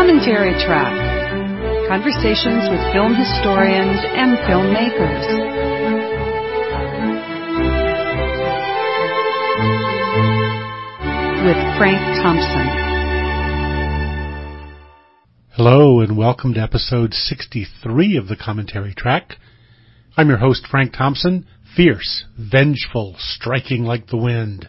Commentary Track. Conversations with film historians and filmmakers. With Frank Thompson. Hello and welcome to episode 63 of the Commentary Track. I'm your host, Frank Thompson, fierce, vengeful, striking like the wind.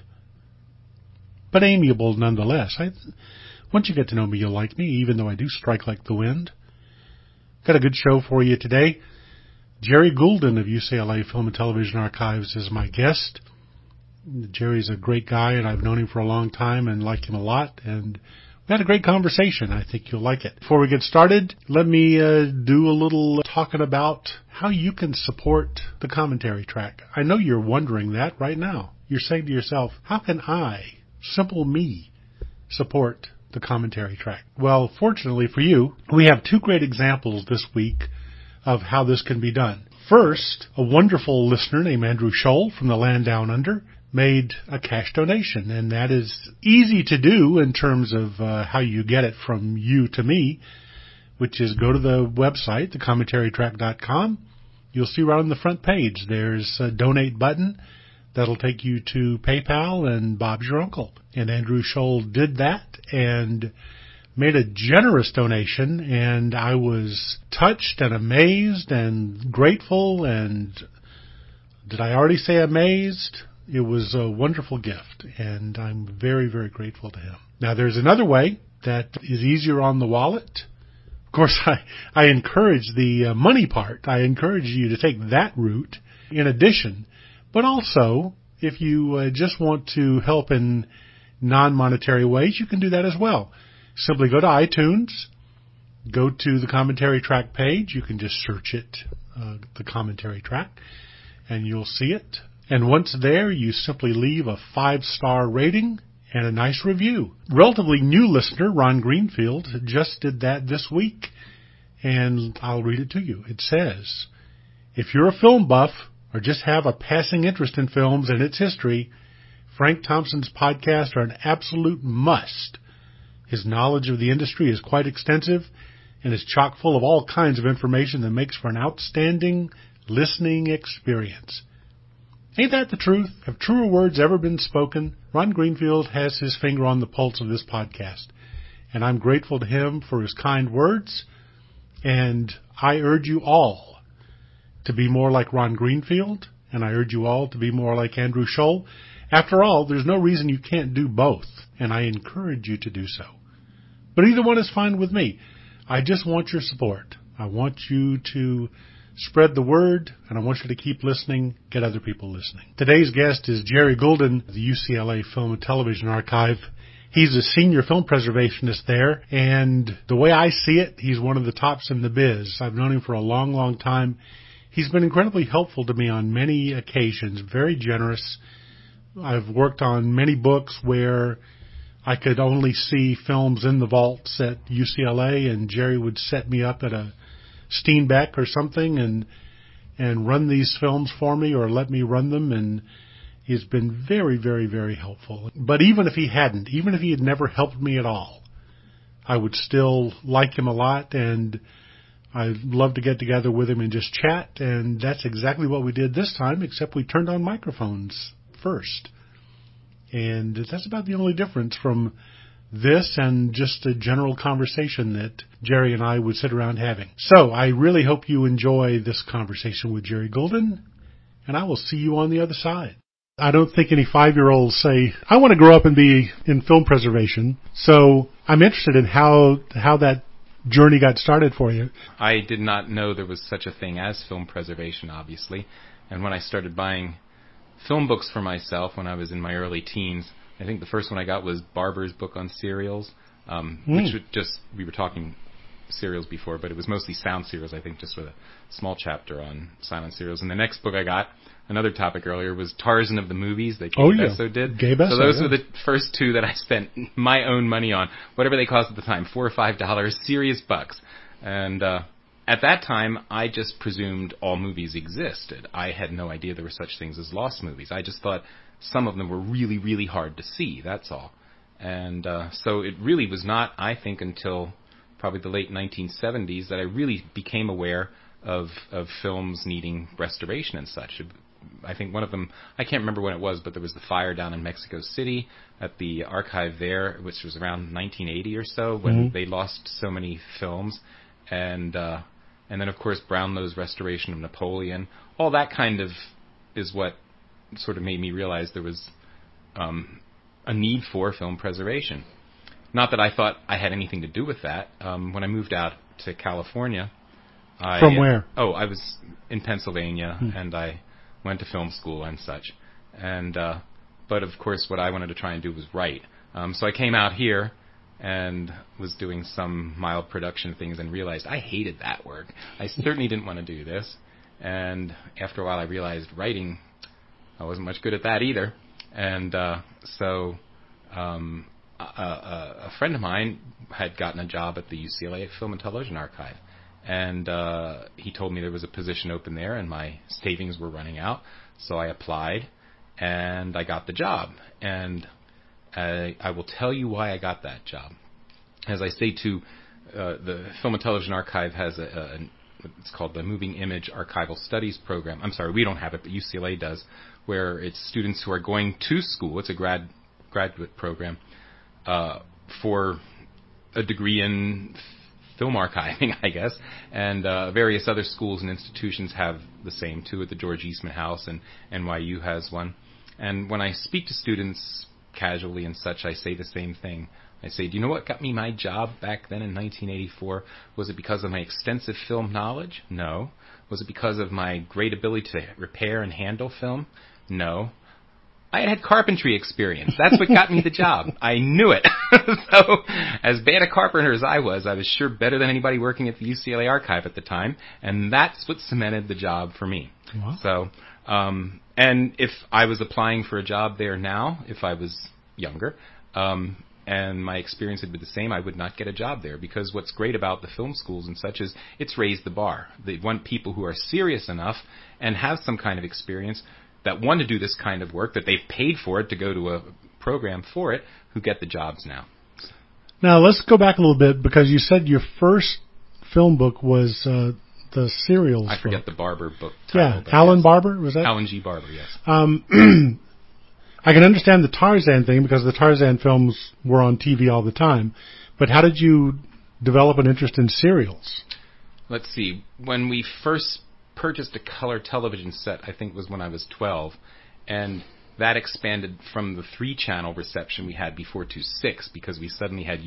But amiable nonetheless. Once you get to know me, you'll like me, even though I do strike like the wind. Got a good show for you today. Jerry Goulden of UCLA Film and Television Archives is my guest. Jerry's a great guy, and I've known him for a long time and like him a lot, and we had a great conversation. I think you'll like it. Before we get started, let me do a little talking about how you can support the Commentary Track. I know you're wondering that right now. You're saying to yourself, how can I, simple me, support the Commentary Track? Well, fortunately for you, we have two great examples this week of how this can be done. First, a wonderful listener named Andrew Scholl from the Land Down Under made a cash donation, and that is easy to do in terms of how you get it from you to me, which is go to the website, thecommentary.track.com. You'll see right on the front page there's a donate button that'll take you to PayPal, and Bob's your uncle. And Andrew Scholl did that and made a generous donation, and I was touched and amazed and grateful, and did I already say amazed? It was a wonderful gift, and I'm very, very grateful to him. Now, there's another way that is easier on the wallet. Of course, I encourage the money part. I encourage you to take that route in addition. But also, if you just want to help in non-monetary ways, you can do that as well. Simply go to iTunes, go to the Commentary Track page. You can just search it, the Commentary Track, and you'll see it. And once there, you simply leave a 5-star rating and a nice review. Relatively new listener, Ron Greenfield, just did that this week, and I'll read it to you. It says, if you're a film buff or just have a passing interest in films and its history, Frank Thompson's podcasts are an absolute must. His knowledge of the industry is quite extensive and is chock full of all kinds of information that makes for an outstanding listening experience. Ain't that the truth? Have truer words ever been spoken? Ron Greenfield has his finger on the pulse of this podcast, and I'm grateful to him for his kind words, and I urge you all to be more like Ron Greenfield, and I urge you all to be more like Andrew Scholl. After all, there's no reason you can't do both, and I encourage you to do so. But either one is fine with me. I just want your support. I want you to spread the word, and I want you to keep listening, get other people listening. Today's guest is Jerry Goulden of the UCLA Film and Television Archive. He's a senior film preservationist there, and the way I see it, he's one of the tops in the biz. I've known him for a long, long time. He's been incredibly helpful to me on many occasions, very generous. I've worked on many books where I could only see films in the vaults at UCLA, and Jerry would set me up at a Steenbeck or something and run these films for me or let me run them, and he's been very, very, very helpful. But even if he hadn't, even if he had never helped me at all, I would still like him a lot, and I'd love to get together with him and just chat, and that's exactly what we did this time, except we turned on microphones first. And that's about the only difference from this and just a general conversation that Jerry and I would sit around having. So I really hope you enjoy this conversation with Jerry Goulden, and I will see you on the other side. I don't think any 5-year-olds say, I want to grow up and be in film preservation, so I'm interested in how that journey got started for you. I did not know there was such a thing as film preservation, obviously. And when I started buying film books for myself when I was in my early teens, I think the first one I got was Barber's book on serials, which was just, we were talking serials before, but it was mostly sound serials, I think, just with a small chapter on silent serials. And the next book I got, another topic earlier, was Tarzan of the movies that Gabe Besso did. So those were the first two that I spent my own money on, whatever they cost at the time, $4 or $5, serious bucks. And at that time, I just presumed all movies existed. I had no idea there were such things as lost movies. I just thought some of them were really, really hard to see, that's all. And so it really was not, I think, until probably the late 1970s, that I really became aware of films needing restoration and such. I think one of them, I can't remember when it was, but there was the fire down in Mexico City at the archive there, which was around 1980 or so, when they lost so many films. And then, of course, Brownlow's restoration of Napoleon. All that kind of is what sort of made me realize there was a need for film preservation. Not that I thought I had anything to do with that. When I moved out to California... From where? I was in Pennsylvania, and I went to film school and such. And but, of course, what I wanted to try and do was write. So I came out here and was doing some mild production things and realized I hated that work. I certainly didn't want to do this. And after a while I realized writing, I wasn't much good at that either. And so a friend of mine had gotten a job at the UCLA Film and Television Archive. And he told me there was a position open there and my savings were running out. So I applied and I got the job. And I will tell you why I got that job. As I say, the Film and Television Archive has it's called the Moving Image Archival Studies program. I'm sorry, we don't have it, but UCLA does, where it's students who are going to school. It's a graduate program for a degree in film archiving, I guess, and various other schools and institutions have the same too. At the George Eastman House, and NYU has one. And when I speak to students casually and such, I say the same thing. I say, do you know what got me my job back then in 1984? Was it because of my extensive film knowledge? No. Was it because of my great ability to repair and handle film? No. I had carpentry experience. That's what got me the job. I knew it. So, as bad a carpenter as I was sure better than anybody working at the UCLA archive at the time, and that's what cemented the job for me. Wow. So, and if I was applying for a job there now, if I was younger, and my experience had been the same, I would not get a job there, because what's great about the film schools and such is it's raised the bar. They want people who are serious enough and have some kind of experience that want to do this kind of work, that they've paid for it to go to a program for it, who get the jobs now. Now, let's go back a little bit, because you said your first film book was the Serials I forget book. The Barber book title. Yeah, Alan yes. Barber, was that? Alan G. Barber, yes. I can understand the Tarzan thing, because the Tarzan films were on TV all the time, but how did you develop an interest in serials? Let's see. When we first purchased a color television set, I think was when I was 12, and that expanded from the 3-channel reception we had before to 6, because we suddenly had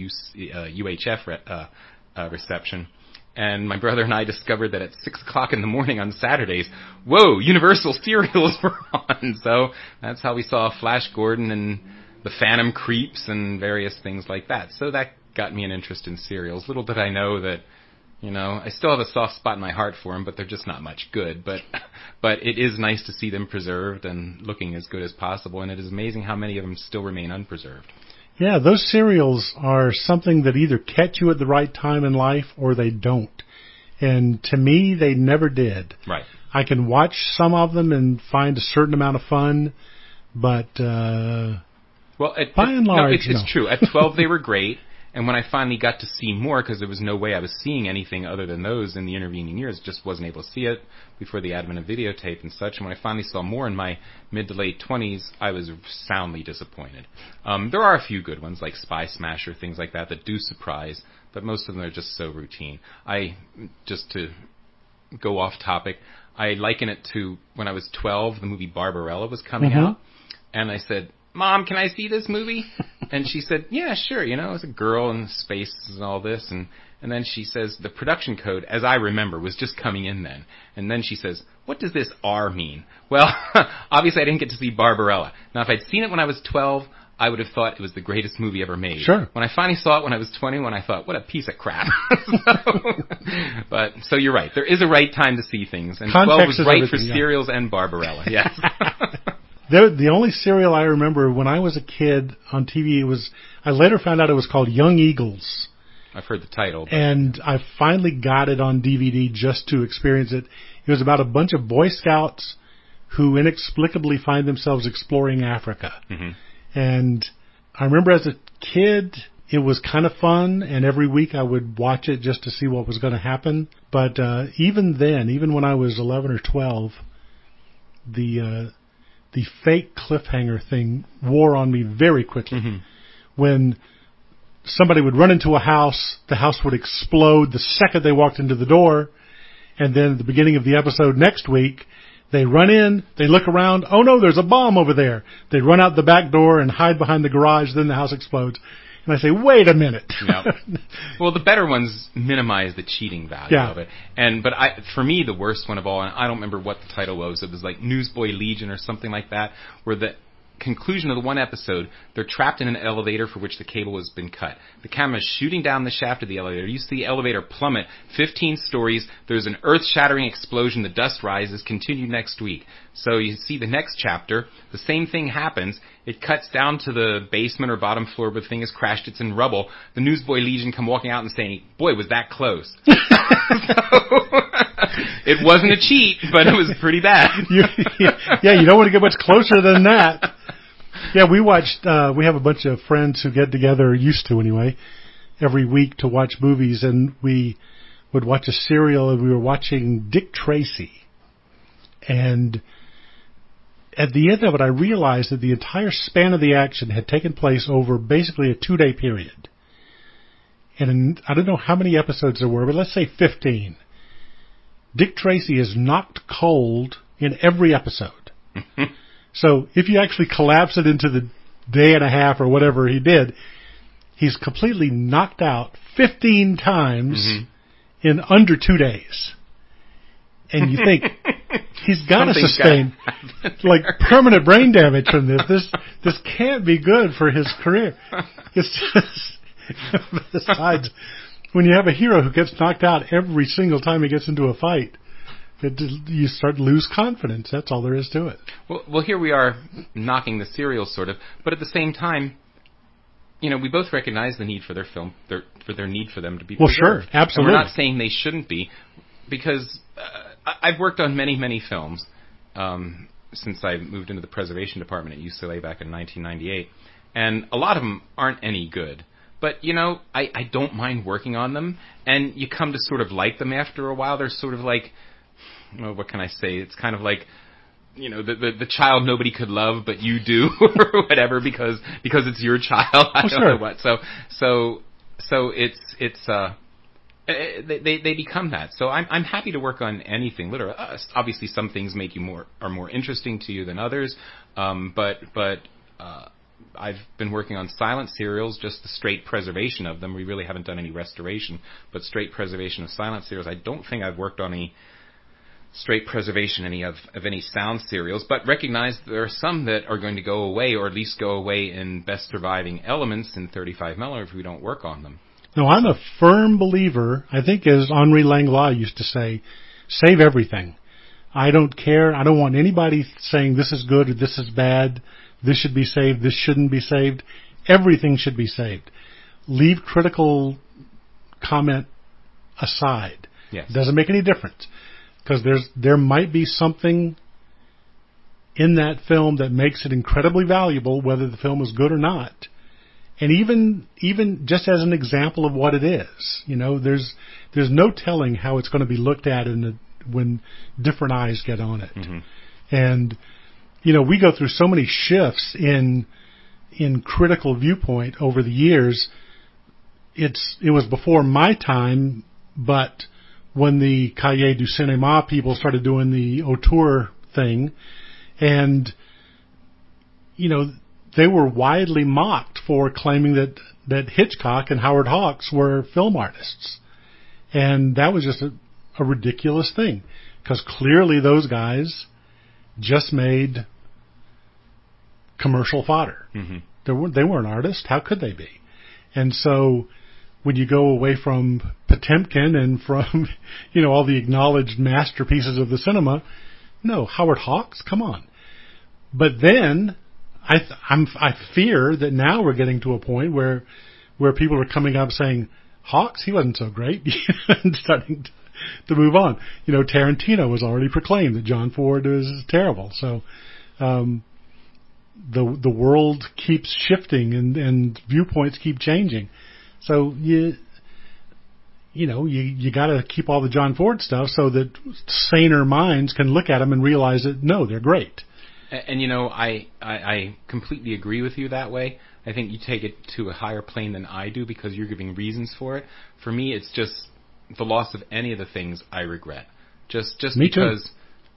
UHF reception. And my brother and I discovered that at 6 o'clock in the morning on Saturdays, whoa, Universal serials were on. So that's how we saw Flash Gordon and the Phantom Creeps and various things like that. So that got me an interest in serials. Little did I know that, you know, I still have a soft spot in my heart for them, but they're just not much good. But it is nice to see them preserved and looking as good as possible, and it is amazing how many of them still remain unpreserved. Yeah, those serials are something that either catch you at the right time in life or they don't. And to me, they never did. Right. I can watch some of them and find a certain amount of fun, but by and large, it's true. At 12, they were great. And when I finally got to see more, because there was no way I was seeing anything other than those in the intervening years, just wasn't able to see it before the advent of videotape and such. And when I finally saw more in my mid to late 20s, I was soundly disappointed. There are a few good ones, like Spy Smasher, things like that do surprise, but most of them are just so routine. Just to go off topic, I liken it to when I was 12, the movie Barbarella was coming out, and I said, Mom, can I see this movie? And she said, yeah, sure. You know, it's a girl in space and all this. And then she says, the production code, as I remember, was just coming in then. And then she says, what does this R mean? Well, obviously I didn't get to see Barbarella. Now, if I'd seen it when I was 12, I would have thought it was the greatest movie ever made. Sure. When I finally saw it when I was 21, I thought, what a piece of crap. So you're right. There is a right time to see things. And Context 12 was right for serials and Barbarella. Yes. The only serial I remember when I was a kid on TV I later found out it was called Young Eagles. I've heard the title. And I finally got it on DVD just to experience it. It was about a bunch of Boy Scouts who inexplicably find themselves exploring Africa. Mm-hmm. And I remember as a kid it was kind of fun, and every week I would watch it just to see what was going to happen. But even then, even when I was 11 or 12, the fake cliffhanger thing wore on me very quickly. Mm-hmm. When somebody would run into a house, the house would explode the second they walked into the door, and then at the beginning of the episode next week, they run in, they look around, oh no, there's a bomb over there. They run out the back door and hide behind the garage, then the house explodes. And I say, wait a minute. Yep. Well, the better ones minimize the cheating value of it. But for me, the worst one of all, and I don't remember what the title was, it was like Newsboy Legion or something like that, where the conclusion of the one episode, they're trapped in an elevator for which the cable has been cut. The camera is shooting down the shaft of the elevator. You see the elevator plummet 15 stories. There's an earth-shattering explosion. The dust rises. Continue next week. So you see the next chapter. The same thing happens. It cuts down to the basement or bottom floor, but the thing has crashed. It's in rubble. The Newsboy Legion come walking out and saying, boy, was that close. It wasn't a cheat, but it was pretty bad. You don't want to get much closer than that. Yeah, we have a bunch of friends who get together, used to anyway, every week to watch movies, and we would watch a serial, and we were watching Dick Tracy. And at the end of it, I realized that the entire span of the action had taken place over basically a 2-day period. And I don't know how many episodes there were, but let's say 15. Dick Tracy is knocked cold in every episode. So if you actually collapse it into the day and a half or whatever he did, he's completely knocked out 15 times in under 2 days. And you think, he's got to sustain like permanent brain damage from this. This can't be good for his career. It's just, besides, when you have a hero who gets knocked out every single time he gets into a fight, you start to lose confidence. That's all there is to it. Well, here we are knocking the serial sort of, but at the same time, we both recognize the need for their film, their need for them to be preserved. Well, sure, absolutely. And we're not saying they shouldn't be, because I've worked on many, many films since I moved into the preservation department at UCLA back in 1998, and a lot of them aren't any good. But, I don't mind working on them, and you come to sort of like them after a while. They're sort of like, what can I say? It's kind of like, the child nobody could love, but you do, or whatever, because it's your child. I don't know what. So it's they become that. So I'm happy to work on anything. Literally, obviously, some things are more interesting to you than others. But I've been working on silent serials, just the straight preservation of them. We really haven't done any restoration, but straight preservation of silent serials. I don't think I've worked on any straight preservation of any sound serials, but recognize there are some that are going to go away, or at least go away in best surviving elements in 35mm if we don't work on them. No, I'm a firm believer, I think as Henri Langlois used to say, save everything. I don't care. I don't want anybody saying this is good or this is bad. This should be saved. This shouldn't be saved. Everything should be saved. Leave critical comment aside. Yes. It doesn't make any difference, because there might be something in that film that makes it incredibly valuable, whether the film is good or not. And even just as an example of what it is, there's no telling how it's going to be looked at when different eyes get on it. Mm-hmm. And we go through so many shifts in critical viewpoint over the years. It was before my time, but when the Cahiers du Cinéma people started doing the auteur thing, and they were widely mocked for claiming that Hitchcock and Howard Hawks were film artists, and that was just a ridiculous thing, because clearly those guys just made commercial fodder. Mm-hmm. They weren't artists. How could they be? And so when you go away from Potemkin and from, all the acknowledged masterpieces of the cinema, no, Howard Hawks, come on. But then I fear that now we're getting to a point where people are coming up saying, Hawks, he wasn't so great, and starting to move on. Tarantino was already proclaimed that John Ford was terrible. So, the world keeps shifting and viewpoints keep changing. So you got to keep all the John Ford stuff so that saner minds can look at them and realize that no, they're great. And I completely agree with you that way. I think you take it to a higher plane than I do because you're giving reasons for it. For me, it's just the loss of any of the things I regret. Just Me because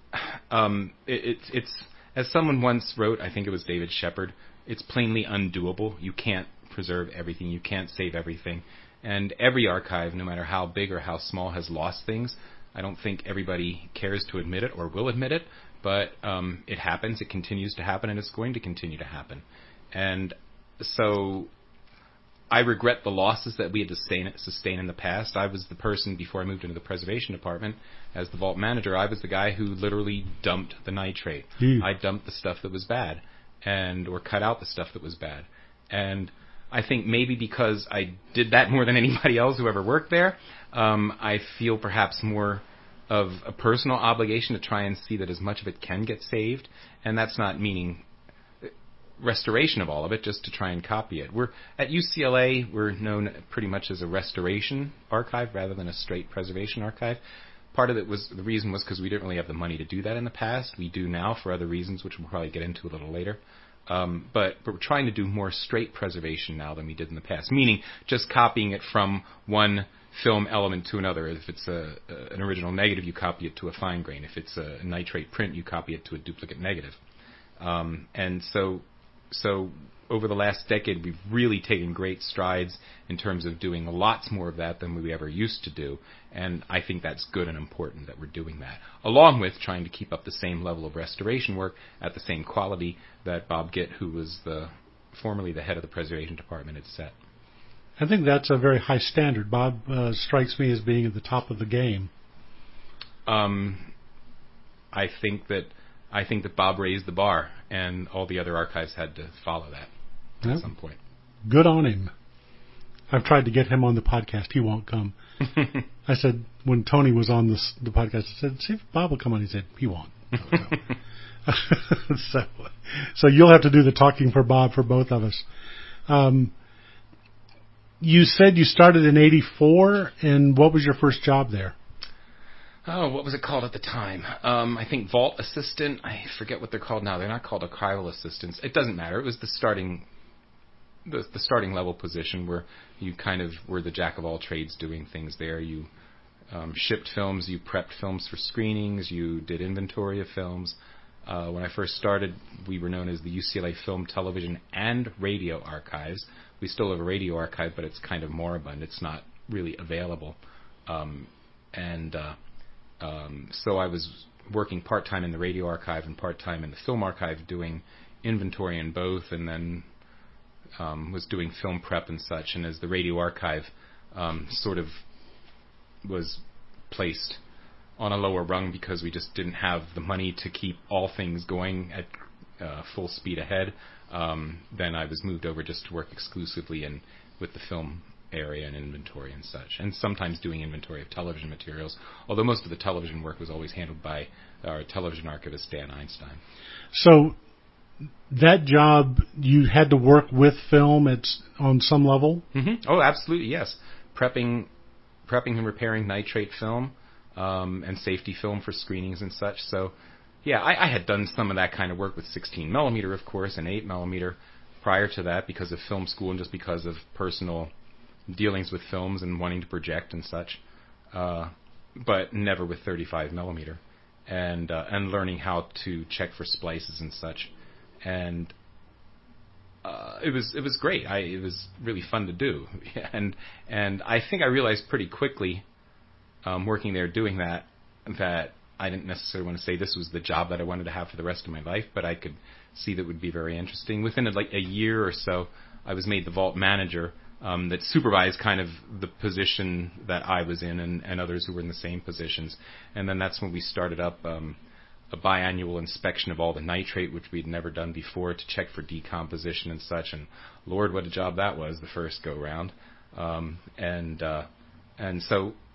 it's as someone once wrote, I think it was David Shepard, it's plainly undoable. You can't preserve everything. You can't save everything. And every archive, no matter how big or how small, has lost things. I don't think everybody cares to admit it or will admit it, but it happens. It continues to happen, and it's going to continue to happen. And so I regret the losses that we had to sustain in the past. I was the person, before I moved into the preservation department, as the vault manager, I was the guy who literally dumped the nitrate. I dumped the stuff that was bad, or cut out the stuff that was bad. And I think maybe because I did that more than anybody else who ever worked there, I feel perhaps more of a personal obligation to try and see that as much of it can get saved. And that's not meaning restoration of all of it, just to try and copy it. We're at UCLA, we're known pretty much as a restoration archive rather than a straight preservation archive. Part of it was, the reason was because we didn't really have the money to do that in the past. We do now for other reasons, which we'll probably get into a little later. But we're trying to do more straight preservation now than we did in the past, meaning just copying it from one film element to another. If it's an original negative, you copy it to a fine grain. If it's a nitrate print, you copy it to a duplicate negative. And so over the last decade, we've really taken great strides in terms of doing lots more of that than we ever used to do. And I think that's good and important that we're doing that, along with trying to keep up the same level of restoration work at the same quality that Bob Gitt, who was formerly the head of the preservation department, had set. I think that's a very high standard. Bob strikes me as being at the top of the game. I think that Bob raised the bar, and all the other archives had to follow that at some point. Good on him. I've tried to get him on the podcast. He won't come. I said, when Tony was on the podcast, I said, see if Bob will come on. He said, he won't. So you'll have to do the talking for Bob for both of us. You said you started in 1984, and what was your first job there? Oh, what was it called at the time? I think vault assistant. I forget what they're called now. They're not called archival assistants. It doesn't matter. It was the starting level position where you kind of were the jack of all trades doing things there. You shipped films, you prepped films for screenings, you did inventory of films. When I first started, we were known as the UCLA Film, Television, and Radio Archives. We still have a radio archive, but it's kind of moribund. It's not really available. So I was working part-time in the radio archive and part-time in the film archive doing inventory in both, and then was doing film prep and such. And as the radio archive sort of was placed on a lower rung because we just didn't have the money to keep all things going at full speed ahead, then I was moved over just to work exclusively with the film area and inventory and such, and sometimes doing inventory of television materials, although most of the television work was always handled by our television archivist, Dan Einstein. So that job, you had to work with film on some level? Mm-hmm. Oh, absolutely, yes. Prepping and repairing nitrate film and safety film for screenings and such. So, yeah, I had done some of that kind of work with 16 millimeter, of course, and 8 millimeter prior to that because of film school and just because of personal dealings with films and wanting to project and such, but never with 35 millimeter, and learning how to check for splices and such, and it was great. It was really fun to do, and I think I realized pretty quickly, working there doing that I didn't necessarily want to say this was the job that I wanted to have for the rest of my life, but I could see that would be very interesting. Within a year or so, I was made the vault manager. That supervised kind of the position that I was in and others who were in the same positions. And then that's when we started up a biannual inspection of all the nitrate, which we'd never done before, to check for decomposition and such. And Lord, what a job that was the first go-round. And so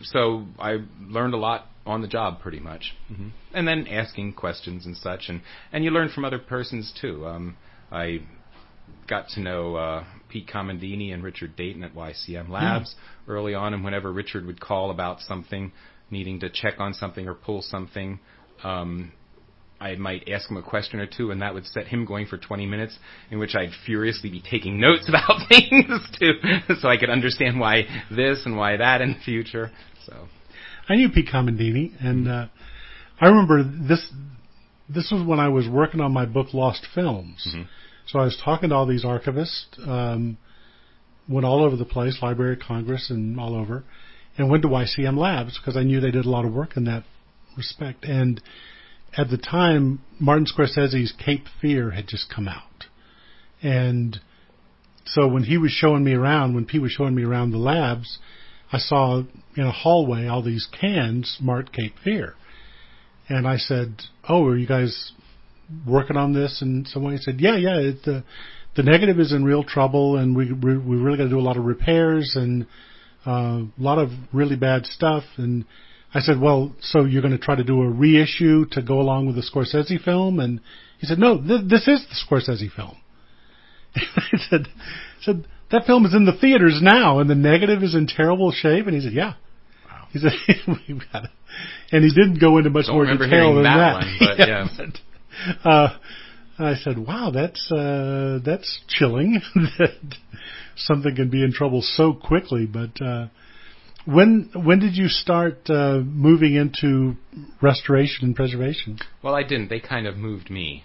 So I learned a lot on the job, pretty much, and then asking questions and such, and you learn from other persons too. I got to know Pete Comandini and Richard Dayton at YCM Labs early on, and whenever Richard would call about something, needing to check on something or pull something, I might ask him a question or two, and that would set him going for 20 minutes, in which I'd furiously be taking notes about things too, so I could understand why this and why that in the future. So I knew Pete Comandini, and I remember this was when I was working on my book Lost Films. Mm-hmm. So I was talking to all these archivists, went all over the place, Library of Congress and all over, and went to YCM Labs because I knew they did a lot of work in that respect. And at the time, Martin Scorsese's Cape Fear had just come out. And so when Pete was showing me around the labs, I saw in a hallway all these cans marked Cape Fear. And I said, "Oh, are you guys working on this?" And someone said, "Yeah, the negative is in real trouble, and we really got to do a lot of repairs and a lot of really bad stuff." And I said, "Well, so you're going to try to do a reissue to go along with the Scorsese film?" And he said, "No, this is the Scorsese film." I said, "That film is in the theaters now, and the negative is in terrible shape." And he said, "Yeah." Wow. He said, "We've got it." And he didn't go into much more detail than that. One, but yeah. And I said, "Wow, that's chilling that something can be in trouble so quickly." But when did you start moving into restoration and preservation? Well, I didn't. They kind of moved me.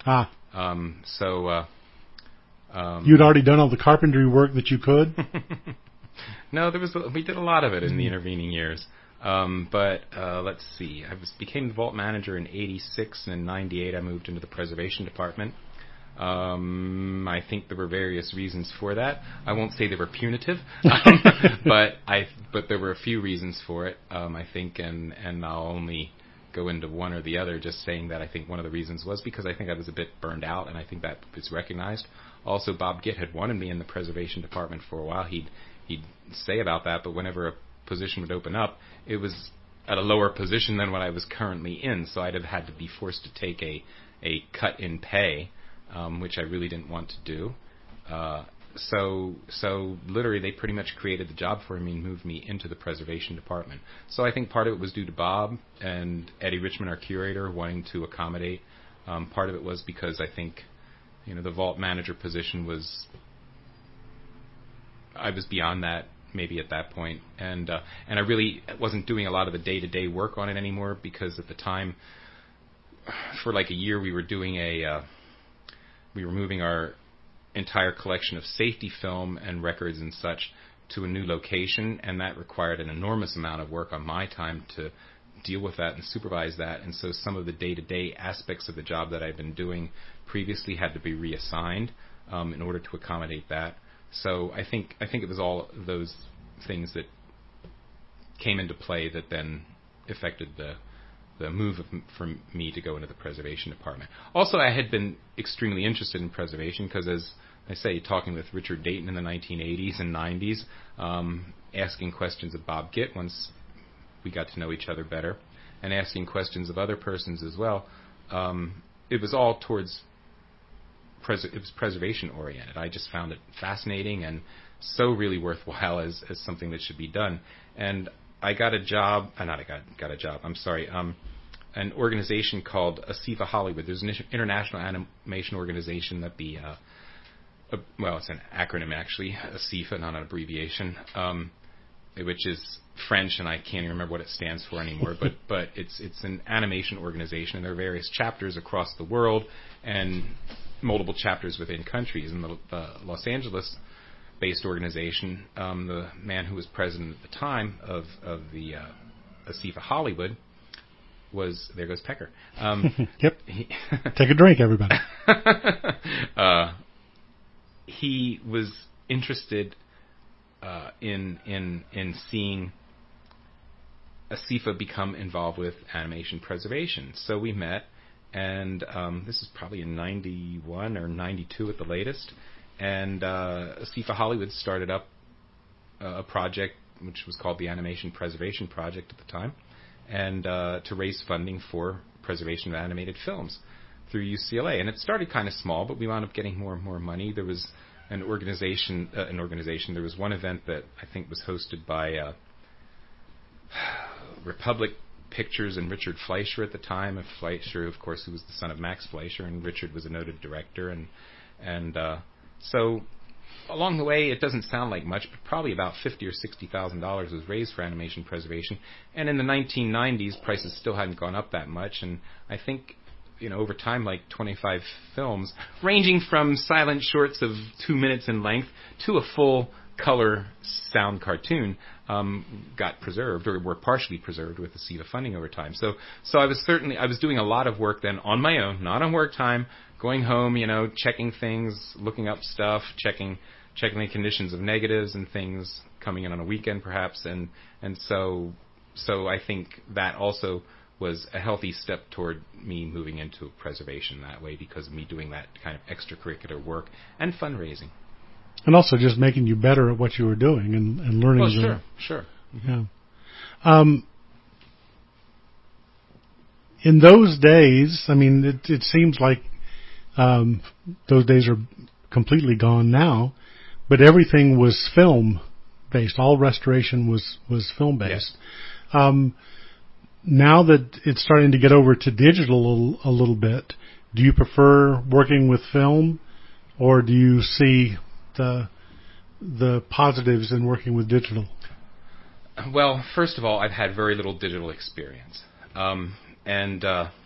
You'd already done all the carpentry work that you could? No, we did a lot of it in the intervening years. But let's see. Became the vault manager in '86, and in '98 I moved into the preservation department. I think there were various reasons for that. I won't say they were punitive, but there were a few reasons for it. I think, and I'll only go into one or the other. Just saying that I think one of the reasons was because I think I was a bit burned out, and I think that was recognized. Also, Bob Gitt had wanted me in the preservation department for a while. He'd say about that, but whenever a position would open up, it was at a lower position than what I was currently in, so I'd have had to be forced to take a cut in pay, which I really didn't want to do. So literally they pretty much created the job for me and moved me into the preservation department. So I think part of it was due to Bob and Eddie Richmond, our curator, wanting to accommodate. Part of it was because I think, the vault manager position I was beyond that maybe at that point, and I really wasn't doing a lot of the day-to-day work on it anymore, because at the time, for like a year, we were moving our entire collection of safety film and records and such to a new location, and that required an enormous amount of work on my time to deal with that and supervise that. And so some of the day-to-day aspects of the job that I've been doing previously had to be reassigned in order to accommodate that. So I think it was all those things that came into play that then affected the move for me to go into the preservation department. Also, I had been extremely interested in preservation because, as I say, talking with Richard Dayton in the 1980s and 90s, asking questions of Bob Gitt once we got to know each other better, and asking questions of other persons as well, it was all towards it was preservation oriented. I just found it fascinating and so really worthwhile as something that should be done. And I got a job, an organization called ASIFA Hollywood. There's an international animation organization that it's an acronym actually, ASIFA, not an abbreviation, which is French, and I can't even remember what it stands for anymore, but it's an animation organization, and there are various chapters across the world and multiple chapters within countries. In the Los Angeles-based organization, the man who was president at the time of the ASIFA Hollywood was, there goes Pecker. Yep. Take a drink, everybody. He was interested in seeing ASIFA become involved with animation preservation. So we met, and this is probably in 91 or 92 at the latest, and ASIFA Hollywood started up a project which was called the Animation Preservation Project at the time, and to raise funding for preservation of animated films through UCLA. And it started kind of small, but we wound up getting more and more money. There was an organization. There was one event that I think was hosted by Republic Pictures and Richard Fleischer at the time. Fleischer, of course, who was the son of Max Fleischer, and Richard was a noted director. And so along the way, it doesn't sound like much, but probably about $50,000 or $60,000 was raised for animation preservation. And in the 1990s, prices still hadn't gone up that much. And I think, over time, like 25 films, ranging from silent shorts of 2 minutes in length to a full color sound cartoon, got preserved, or were partially preserved with the seed of funding over time. So I was doing a lot of work then on my own, not on work time, going home, checking things, looking up stuff, checking the conditions of negatives and things, coming in on a weekend perhaps, and so I think that also was a healthy step toward me moving into preservation that way, because of me doing that kind of extracurricular work and fundraising. And also just making you better at what you were doing and learning. Oh, sure. Yeah. In those days, it seems like those days are completely gone now, but everything was film-based. All restoration was film-based. Yes. Now that it's starting to get over to digital a little bit, do you prefer working with film, or do you see the positives in working with digital? Well, first of all, I've had very little digital experience, and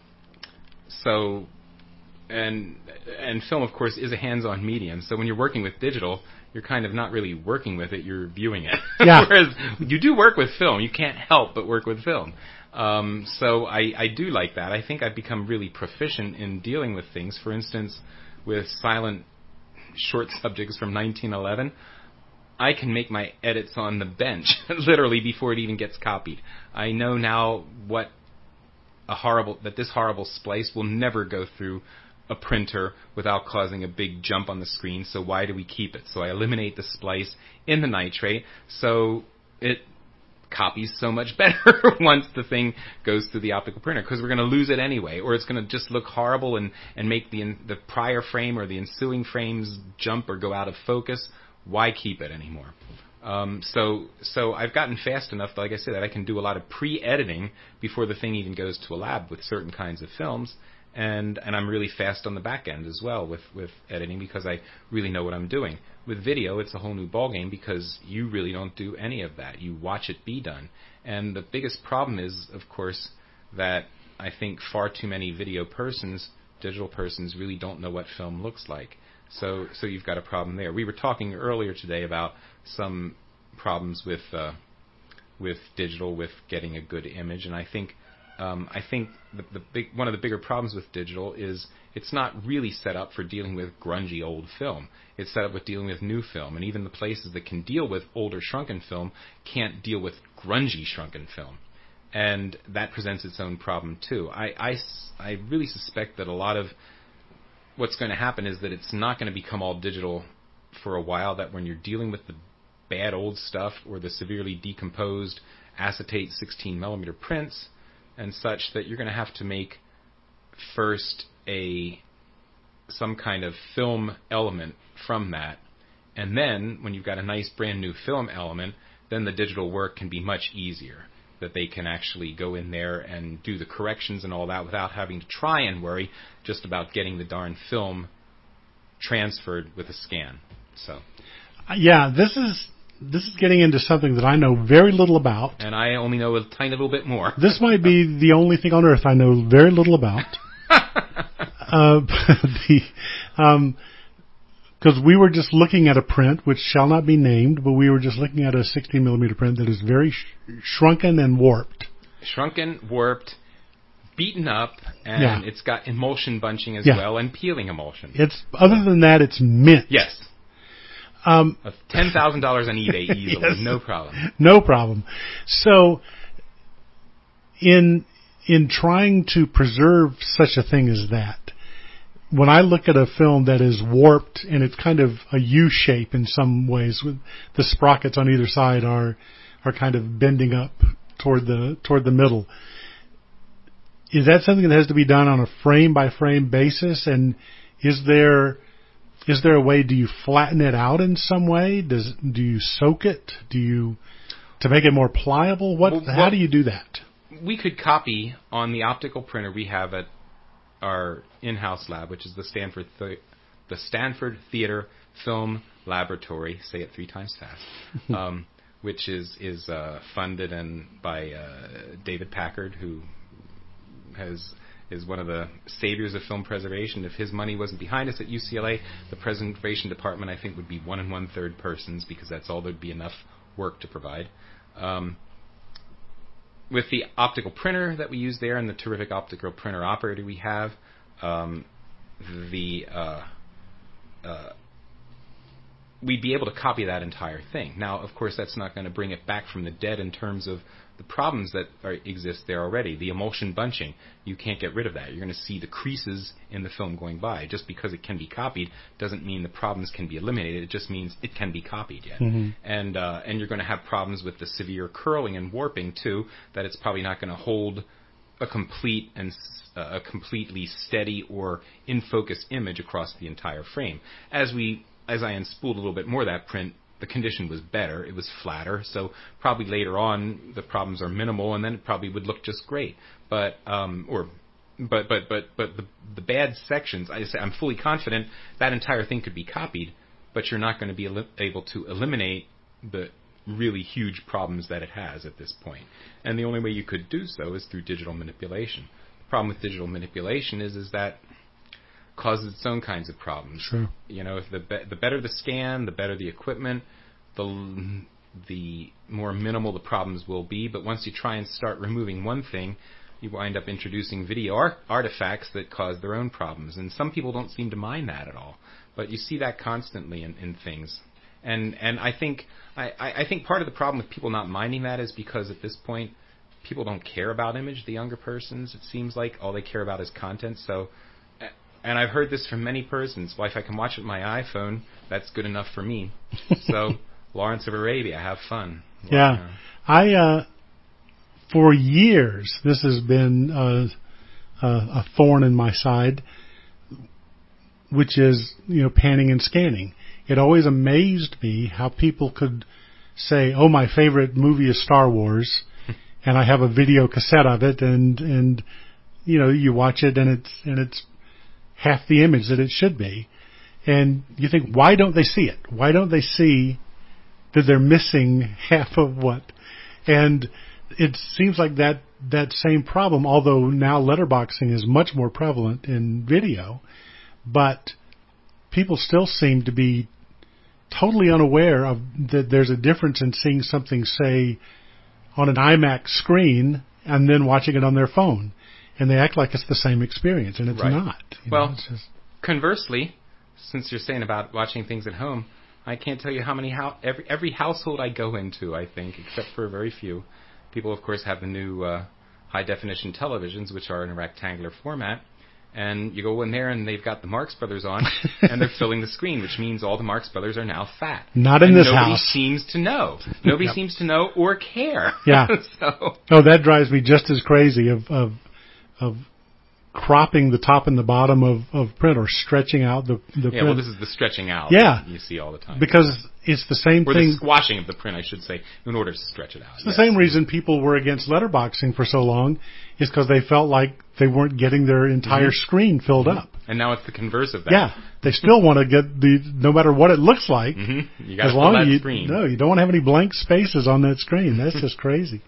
film, of course, is a hands-on medium. So when you're working with digital, you're kind of not really working with it; you're viewing it. Yeah. Whereas you do work with film, you can't help but work with film. So I do like that. I think I've become really proficient in dealing with things. For instance, with silent short subjects from 1911, I can make my edits on the bench, literally before it even gets copied. I know now that this horrible splice will never go through a printer without causing a big jump on the screen, so why do we keep it? So I eliminate the splice in the nitrate, so it copies so much better once the thing goes through the optical printer, because we're going to lose it anyway, or it's going to just look horrible and make the prior frame or the ensuing frames jump or go out of focus. Why keep it anymore? So I've gotten fast enough, like I said, that I can do a lot of pre-editing before the thing even goes to a lab with certain kinds of films, and I'm really fast on the back end as well with editing, because I really know what I'm doing. With video, it's a whole new ballgame, because you really don't do any of that. You watch it be done. And the biggest problem is, of course, that I think far too many digital persons, really don't know what film looks like. So you've got a problem there. We were talking earlier today about some problems with digital, with getting a good image, and I think one of the bigger problems with digital is it's not really set up for dealing with grungy old film. It's set up with dealing with new film, and even the places that can deal with older shrunken film can't deal with grungy shrunken film, and that presents its own problem too. I really suspect that a lot of what's going to happen is that it's not going to become all digital for a while, that when you're dealing with the bad old stuff or the severely decomposed acetate 16mm prints and such, that you're going to have to make first some kind of film element from that, and then when you've got a nice brand new film element, then the digital work can be much easier, that they can actually go in there and do the corrections and all that without having to try and worry just about getting the darn film transferred with a scan. So, yeah, this is getting into something that I know very little about. And I only know a tiny little bit more. This might be the only thing on earth I know very little about. Because we were just looking at a print, which shall not be named, but we were just looking at a 16mm print that is very shrunken and warped. Shrunken, warped, beaten up, and It's got emulsion bunching as well, and peeling emulsion. Other than that, it's mint. Yes. $10,000 on eBay easily, yes. No problem. No problem. So, in trying to preserve such a thing as that, when I look at a film that is warped and it's kind of a U shape in some ways, with the sprockets on either side are are kind of bending up toward the middle. Is that something that has to be done on a frame by frame basis? And is there a way? Do you flatten it out in some way? Do you soak it? To make it more pliable? How do you do that? We could copy on the optical printer we have at our in-house lab, which is the Stanford Theater Film Laboratory. Say it 3 times fast. Which is funded by David Packard, who is one of the saviors of film preservation. If his money wasn't behind us at UCLA, the preservation department, I think, would be 1 1/3 persons, because that's all there'd be enough work to provide. With the optical printer that we use there and the terrific optical printer operator we have, we'd be able to copy that entire thing. Now, of course, that's not going to bring it back from the dead in terms of the problems that exist there already. The emulsion bunching, you can't get rid of that. You're going to see the creases in the film going by. Just because it can be copied doesn't mean the problems can be eliminated. It just means it can be copied yet. Mm-hmm. And you're going to have problems with the severe curling and warping too, that it's probably not going to hold a completely steady or in focus image across the entire frame. As I unspooled a little bit more of that print, the condition was better. It was flatter, so probably later on the problems are minimal, and then it probably would look just great. But the bad sections, I'm fully confident that entire thing could be copied, but you're not going to be able to eliminate the really huge problems that it has at this point. And the only way you could do so is through digital manipulation. The problem with digital manipulation is that causes its own kinds of problems. Sure. You know, if the better the scan, the better the equipment, the more minimal the problems will be. But once you try and start removing one thing, you wind up introducing video artifacts that cause their own problems. And some people don't seem to mind that at all. But you see that constantly in things. And I think part of the problem with people not minding that is because at this point people don't care about image. The younger persons, it seems like all they care about is content. So. And I've heard this from many persons. Well, if I can watch it on my iPhone, that's good enough for me. So, Lawrence of Arabia, have fun. Yeah. For years, this has been a thorn in my side, which is, panning and scanning. It always amazed me how people could say, "Oh, my favorite movie is Star Wars," and I have a video cassette of it, and you watch it, and it's half the image that it should be. And you think, why don't they see it? Why don't they see that they're missing half of what? And it seems like that same problem, although now letterboxing is much more prevalent in video, but people still seem to be totally unaware of that there's a difference in seeing something, say, on an IMAX screen and then watching it on their phone. And they act like it's the same experience, and it's not. Conversely, since you're saying about watching things at home, I can't tell you how many every household I go into, I think, except for very few. People, of course, have the new high-definition televisions, which are in a rectangular format. And you go in there, and they've got the Marx Brothers on, and they're filling the screen, which means all the Marx Brothers are now fat. Not in this house. Nobody seems to know. Nobody seems to know or care. Yeah. So. Oh, that drives me just as crazy of cropping the top and the bottom of print or stretching out the print. Yeah, well, this is the stretching out that you see all the time. Because it's the same thing. Or the squashing of the print, I should say, in order to stretch it out. It's the same reason people were against letterboxing for so long, is because they felt like they weren't getting their entire screen filled up. And now it's the converse of that. Yeah, they still want to get no matter what it looks like. You got to fill that screen. No, you don't want to have any blank spaces on that screen. That's just crazy.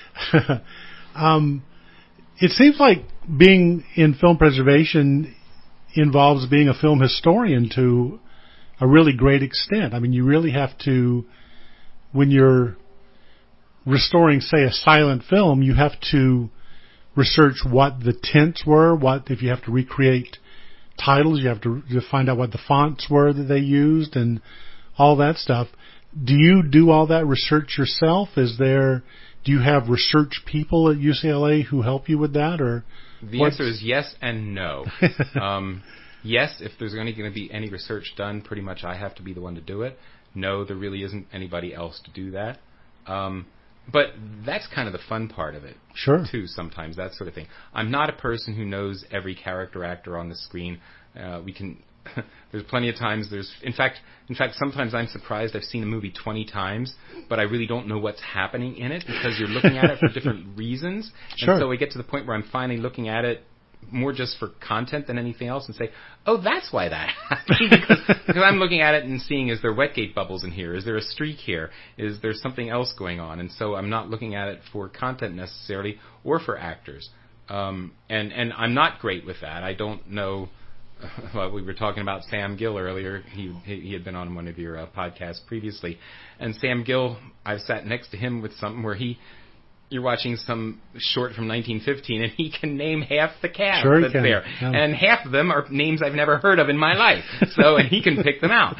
It seems like being in film preservation involves being a film historian to a really great extent. I mean, you really have to, when you're restoring, say, a silent film, you have to research what the tints were, if you have to recreate titles, you have to find out what the fonts were that they used and all that stuff. Do you do all that research yourself? Do you have research people at UCLA who help you with that, or the answer is yes and no. Yes, if there's going to be any research done, pretty much I have to be the one to do it. No, there really isn't anybody else to do that. But that's kind of the fun part of it, Sure. too, sometimes, that sort of thing. I'm not a person who knows every character actor on the screen. There's plenty of times in fact, sometimes I'm surprised I've seen a movie 20 times, but I really don't know what's happening in it because you're looking at it for different reasons. Sure. And so we get to the point where I'm finally looking at it more just for content than anything else and say, oh, that's why that happened. because I'm looking at it and seeing, is there Wetgate bubbles in here? Is there a streak here? Is there something else going on? And so I'm not looking at it for content necessarily or for actors. And I'm not great with that. I don't know. Well, we were talking about Sam Gill earlier. He had been on one of your podcasts previously. And Sam Gill, I've sat next to him with something where you're watching some short from 1915, and he can name half the cast that's there. Yeah. And half of them are names I've never heard of in my life. And he can pick them out.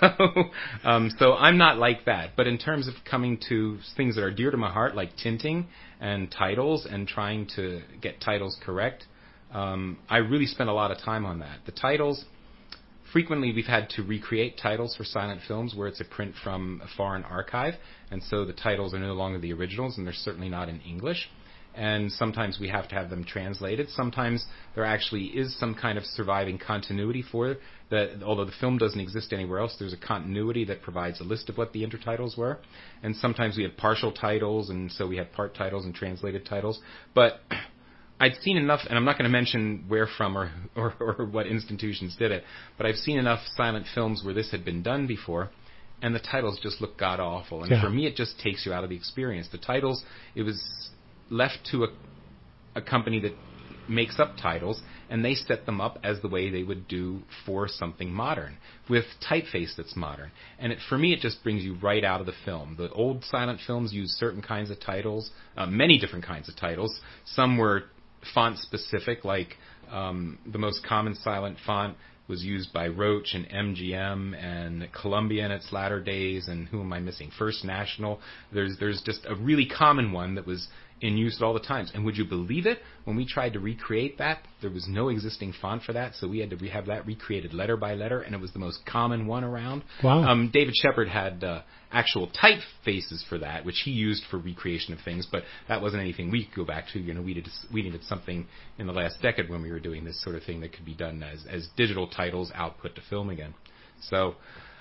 So I'm not like that. But in terms of coming to things that are dear to my heart, like tinting and titles and trying to get titles correct, I really spent a lot of time on that. The titles, frequently we've had to recreate titles for silent films where it's a print from a foreign archive, and so the titles are no longer the originals, and they're certainly not in English. And sometimes we have to have them translated. Sometimes there actually is some kind of surviving continuity for that. Although the film doesn't exist anywhere else, there's a continuity that provides a list of what the intertitles were. And sometimes we have partial titles, and so we have part titles and translated titles. But I'd seen enough, and I'm not going to mention where from or what institutions did it, but I've seen enough silent films where this had been done before, and the titles just look god-awful. And for me, it just takes you out of the experience. The titles, it was left to a company that makes up titles, and they set them up as the way they would do for something modern, with typeface that's modern. And for me, it just brings you right out of the film. The old silent films used certain kinds of titles, many different kinds of titles. Some were font specific, like the most common silent font was used by Roach and MGM and Columbia in its latter days, and who am I missing? First National. There's just a really common one that was in use at all the times. And would you believe it? When we tried to recreate that, there was no existing font for that, so we had to have that recreated letter by letter, and it was the most common one around. Wow. David Shepard had actual typefaces for that, which he used for recreation of things, but that wasn't anything we could go back to. We needed something in the last decade when we were doing this sort of thing that could be done as digital titles output to film again. So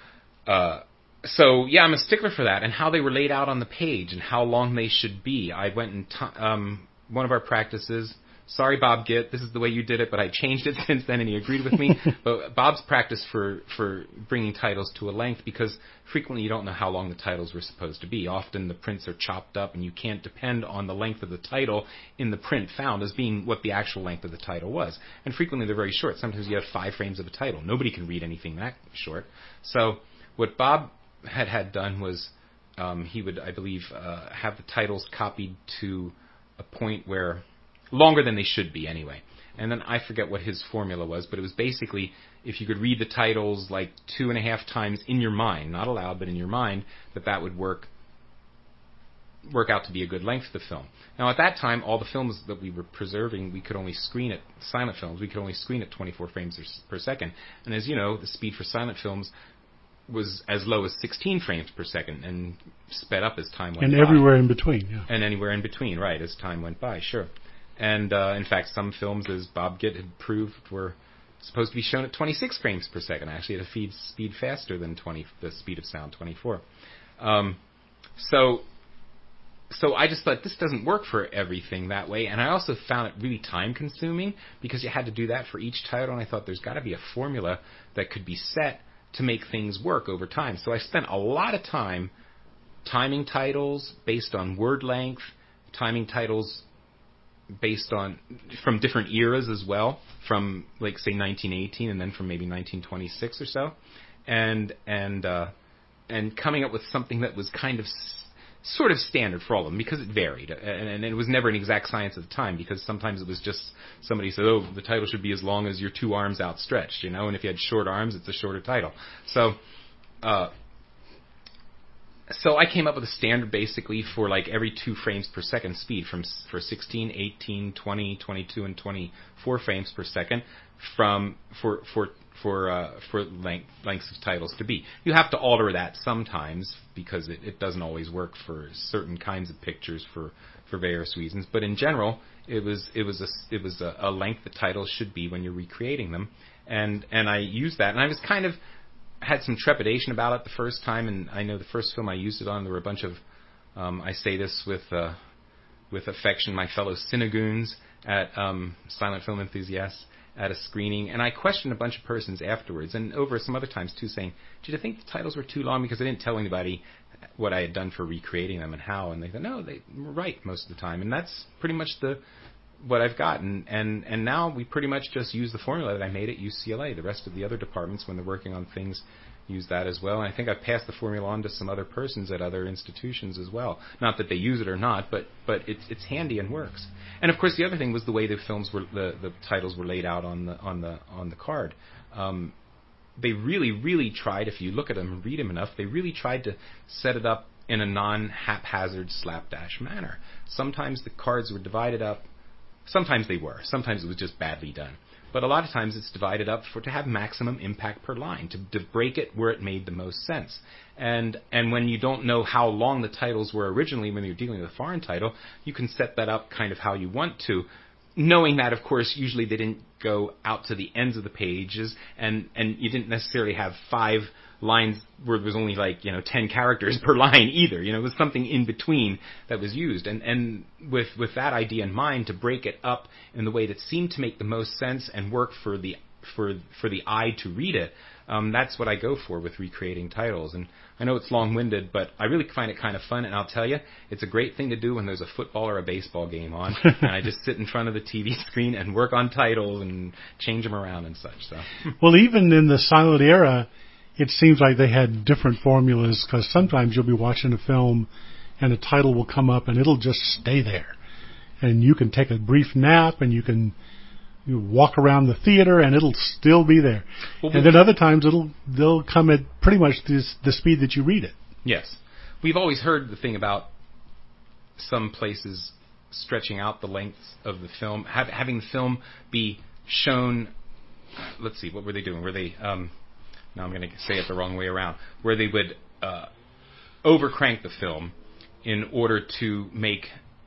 yeah, I'm a stickler for that, and how they were laid out on the page and how long they should be. I went and one of our practices, sorry Bob Gitt, this is the way you did it, but I changed it since then and he agreed with me. But Bob's practice for bringing titles to a length, because frequently you don't know how long the titles were supposed to be. Often the prints are chopped up and you can't depend on the length of the title in the print found as being what the actual length of the title was. And frequently they're very short. Sometimes you have 5 frames of a title. Nobody can read anything that short. So what Bob had done was he would, I believe, have the titles copied to a point where longer than they should be anyway. And then I forget what his formula was, but it was basically if you could read the titles like 2.5 times in your mind, not aloud, but in your mind, that would work out to be a good length of the film. Now at that time, all the films that we were preserving, we could only screen at silent films. We could only screen at 24 frames per second. And as you know, the speed for silent films was as low as 16 frames per second and sped up as time went by. And everywhere in between, yeah. And anywhere in between, right, as time went by, sure. And in fact, some films, as Bob Gitt had proved, were supposed to be shown at 26 frames per second, actually at a speed faster than the speed of sound, 24. So I just thought, this doesn't work for everything that way. And I also found it really time-consuming because you had to do that for each title, and I thought there's got to be a formula that could be set to make things work over time. So I spent a lot of time timing titles based on word length, timing titles based on from different eras as well, from like say 1918 and then from maybe 1926 or so, and coming up with something that was kind of sort of standard for all of them, because it varied, and it was never an exact science at the time, because sometimes it was just somebody said, oh, the title should be as long as your 2 arms outstretched, and if you had short arms, it's a shorter title. So I came up with a standard basically for like every 2 frames per second speed for 16, 18, 20, 22, and 24 frames per second for lengths of titles to be. You have to alter that sometimes because it doesn't always work for certain kinds of pictures for various reasons. But in general, it was a length that titles should be when you're recreating them, and I used that, and I was kind of had some trepidation about it the first time, and I know the first film I used it on, there were a bunch of I say this with affection, my fellow Cinegoons at Silent Film Enthusiasts at a screening, and I questioned a bunch of persons afterwards, and over some other times too, saying, did you think the titles were too long? Because I didn't tell anybody what I had done for recreating them and how, and they said, no, they were right most of the time, and that's pretty much what I've gotten, and now we pretty much just use the formula that I made at UCLA. The rest of the other departments, when they're working on things, use that as well, and I think I've passed the formula on to some other persons at other institutions as well. Not that they use it or not, but it's handy and works. And of course, the other thing was the way the films were, the titles were laid out on the card. They really tried. If you look at them and read them enough, they really tried to set it up in a non-haphazard slapdash manner. Sometimes the cards were divided up. Sometimes they were. Sometimes it was just badly done. But a lot of times it's divided up to have maximum impact per line, to break it where it made the most sense. And when you don't know how long the titles were originally when you're dealing with a foreign title, you can set that up kind of how you want to, knowing that, of course, usually they didn't go out to the ends of the pages, and you didn't necessarily have 5 lines where there was only 10 characters per line either. It was something in between that was used. And with that idea in mind, to break it up in the way that seemed to make the most sense and work for the eye to read it, that's what I go for with recreating titles. And I know it's long-winded, but I really find it kind of fun, and I'll tell you, it's a great thing to do when there's a football or a baseball game on, and I just sit in front of the TV screen and work on titles and change them around and such. So, well, even in the silent era, it seems like they had different formulas, because sometimes you'll be watching a film and a title will come up and it'll just stay there. And you can take a brief nap and you can walk around the theater and it'll still be there. Well, and then other times they'll come at pretty much the speed that you read it. Yes. We've always heard the thing about some places stretching out the lengths of the film, having the film be shown. Let's see, what were they doing? Were they... now I'm going to say it the wrong way around, where they would overcrank the film in order to make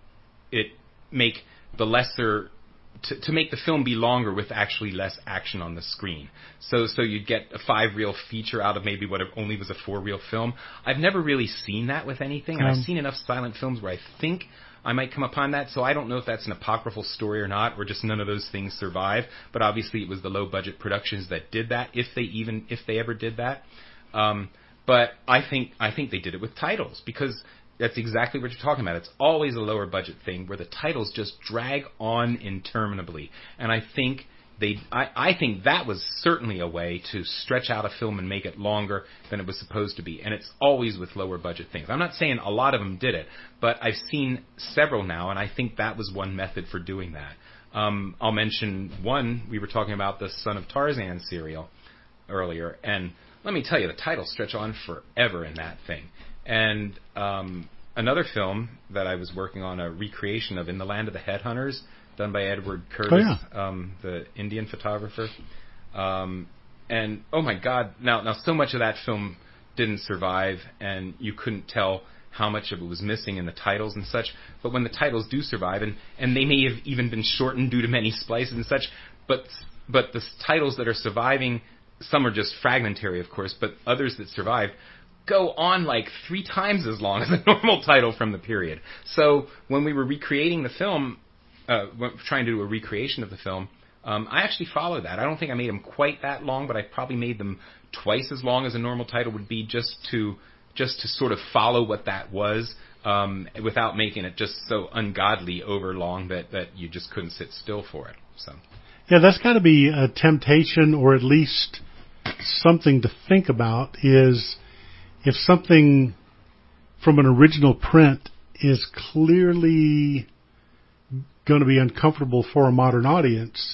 the lesser, to make the film be longer with actually less action on the screen. So you'd get a 5-reel feature out of maybe what only was a 4-reel film. I've never really seen that with anything, and I've seen enough silent films where I think I might come upon that, so I don't know if that's an apocryphal story or not, or just none of those things survive. But obviously, it was the low-budget productions that did that, if they ever did that. But I think they did it with titles, because that's exactly what you're talking about. It's always a lower-budget thing where the titles just drag on interminably, and I think that was certainly a way to stretch out a film and make it longer than it was supposed to be. And it's always with lower budget things. I'm not saying a lot of them did it, but I've seen several now, and I think that was one method for doing that. I'll mention one. We were talking about the Son of Tarzan serial earlier, and let me tell you, the titles stretch on forever in that thing. And another film that I was working on, a recreation of In the Land of the Headhunters, done by Edward Curtis, the Indian photographer. And, oh my God, now so much of that film didn't survive, and you couldn't tell how much of it was missing in the titles and such. But when the titles do survive, and they may have even been shortened due to many splices and such, but the titles that are surviving, some are just fragmentary, of course, but others that survive go on 3 times as long as a normal title from the period. So when we were recreating the film, trying to do a recreation of the film, I actually followed that. I don't think I made them quite that long, but I probably made them twice as long as a normal title would be, just to sort of follow what that was, without making it just so ungodly over long that you just couldn't sit still for it. So, yeah, that's got to be a temptation, or at least something to think about, is if something from an original print is clearly going to be uncomfortable for a modern audience,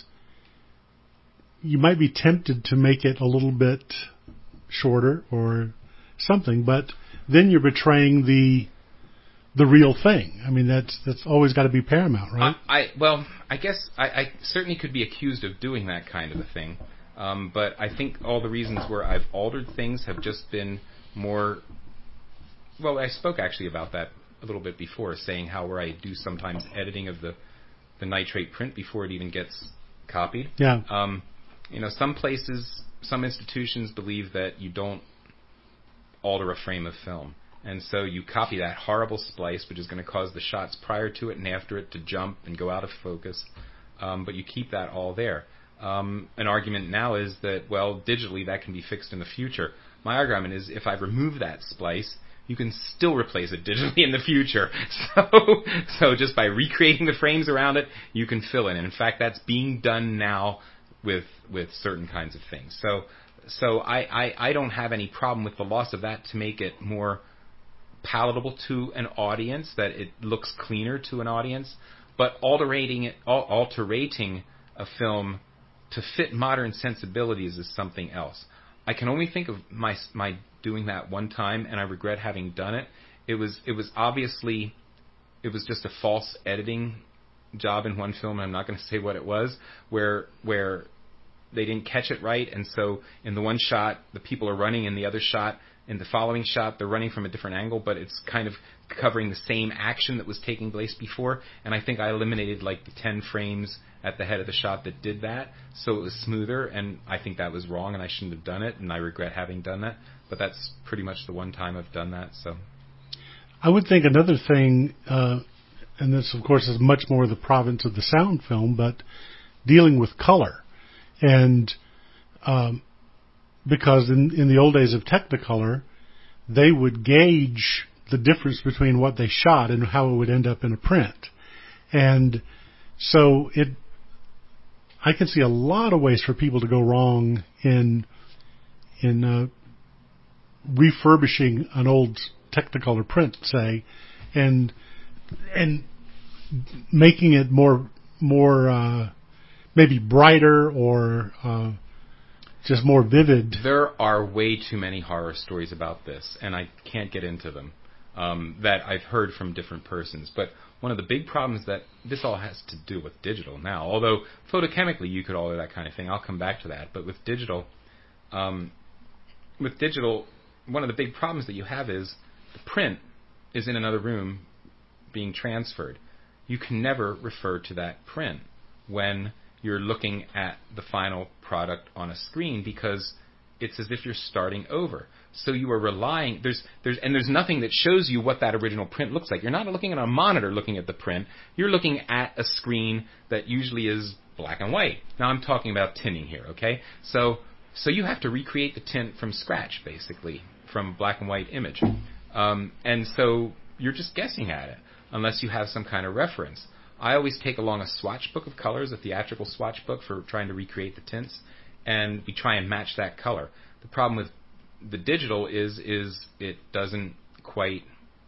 you might be tempted to make it a little bit shorter or something, but then you're betraying the real thing. I mean, that's always got to be paramount, right? I guess I certainly could be accused of doing that kind of a thing. But I think all the reasons where I've altered things have just been more... Well, I spoke actually about that a little bit before, saying how where I do sometimes editing of the nitrate print before it even gets copied. Yeah. Some places, some institutions believe that you don't alter a frame of film. And so you copy that horrible splice, which is going to cause the shots prior to it and after it to jump and go out of focus. But you keep that all there. An argument now is that, well, digitally that can be fixed in the future. My argument is if I remove that splice, you can still replace it digitally in the future. So just by recreating the frames around it, you can fill in. And in fact, that's being done now with certain kinds of things. So I don't have any problem with the loss of that to make it more palatable to an audience, that it looks cleaner to an audience. But alterating a film to fit modern sensibilities is something else. I can only think of my doing that one time, and I regret having done it. It was just a false editing job in one film, and I'm not going to say what it was, where they didn't catch it right, and so in the one shot the people are running, in the other shot, in the following shot, they're running from a different angle, but it's kind of covering the same action that was taking place before. And I think I eliminated like the 10 frames at the head of the shot that did that, so it was smoother. And I think that was wrong, and I shouldn't have done it, and I regret having done that. But that's pretty much the one time I've done that. So I would think another thing, and this of course is much more the province of the sound film, but dealing with color. And because in the old days of Technicolor, they would gauge the difference between what they shot and how it would end up in a print. And so I can see a lot of ways for people to go wrong in refurbishing an old Technicolor print, say, and making it more maybe brighter or just more vivid. There are way too many horror stories about this, and I can't get into them, that I've heard from different persons. But one of the big problems that this all has to do with digital now, although photochemically you could alter that kind of thing, I'll come back to that. But with digital, one of the big problems that you have is the print is in another room being transferred. You can never refer to that print when you're looking at the final product on a screen, because it's as if you're starting over. So you are relying, there's nothing that shows you what that original print looks like. You're not looking at a monitor looking at the print. You're looking at a screen that usually is black and white. Now I'm talking about tinting here, okay? So you have to recreate the tint from scratch, basically, from black and white image. And so you're just guessing at it, unless you have some kind of reference. I always take along a swatch book of colors, a theatrical swatch book for trying to recreate the tints, and we try and match that color. The problem with the digital is it doesn't quite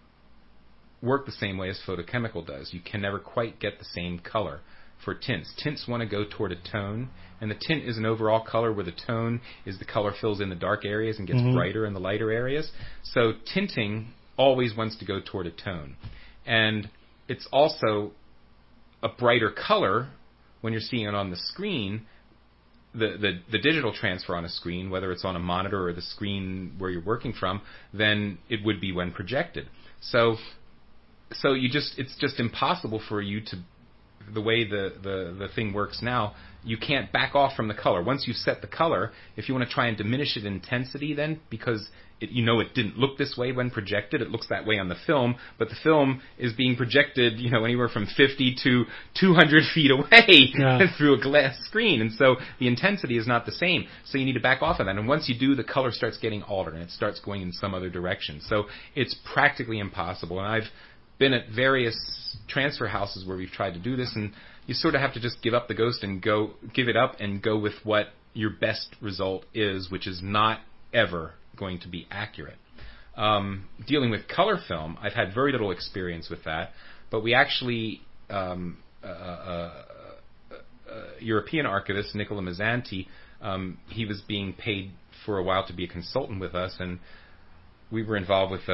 work the same way as photochemical does. You can never quite get the same color for tints. Tints want to go toward a tone, and the tint is an overall color where the tone is the color fills in the dark areas and gets brighter in the lighter areas. So tinting always wants to go toward a tone. And it's also a brighter color when you're seeing it on the screen, the digital transfer on a screen, whether it's on a monitor or the screen where you're working from, than it would be when projected. So it's just impossible for you to, the way the thing works now, you can't back off from the color. Once you set the color, if you want to try and diminish its intensity then, because it didn't look this way when projected, it looks that way on the film, but the film is being projected, anywhere from 50 to 200 feet away through a glass screen, and so the intensity is not the same. So you need to back off of that, and once you do, the color starts getting altered, and it starts going in some other direction. So it's practically impossible, and I've been at various transfer houses where we've tried to do this, and you sort of have to just give up the ghost and give it up and go with what your best result is, which is not ever going to be accurate. Dealing with color film, I've had very little experience with that, but we actually, European archivist Nicola Mazzanti, he was being paid for a while to be a consultant with us, and we were involved with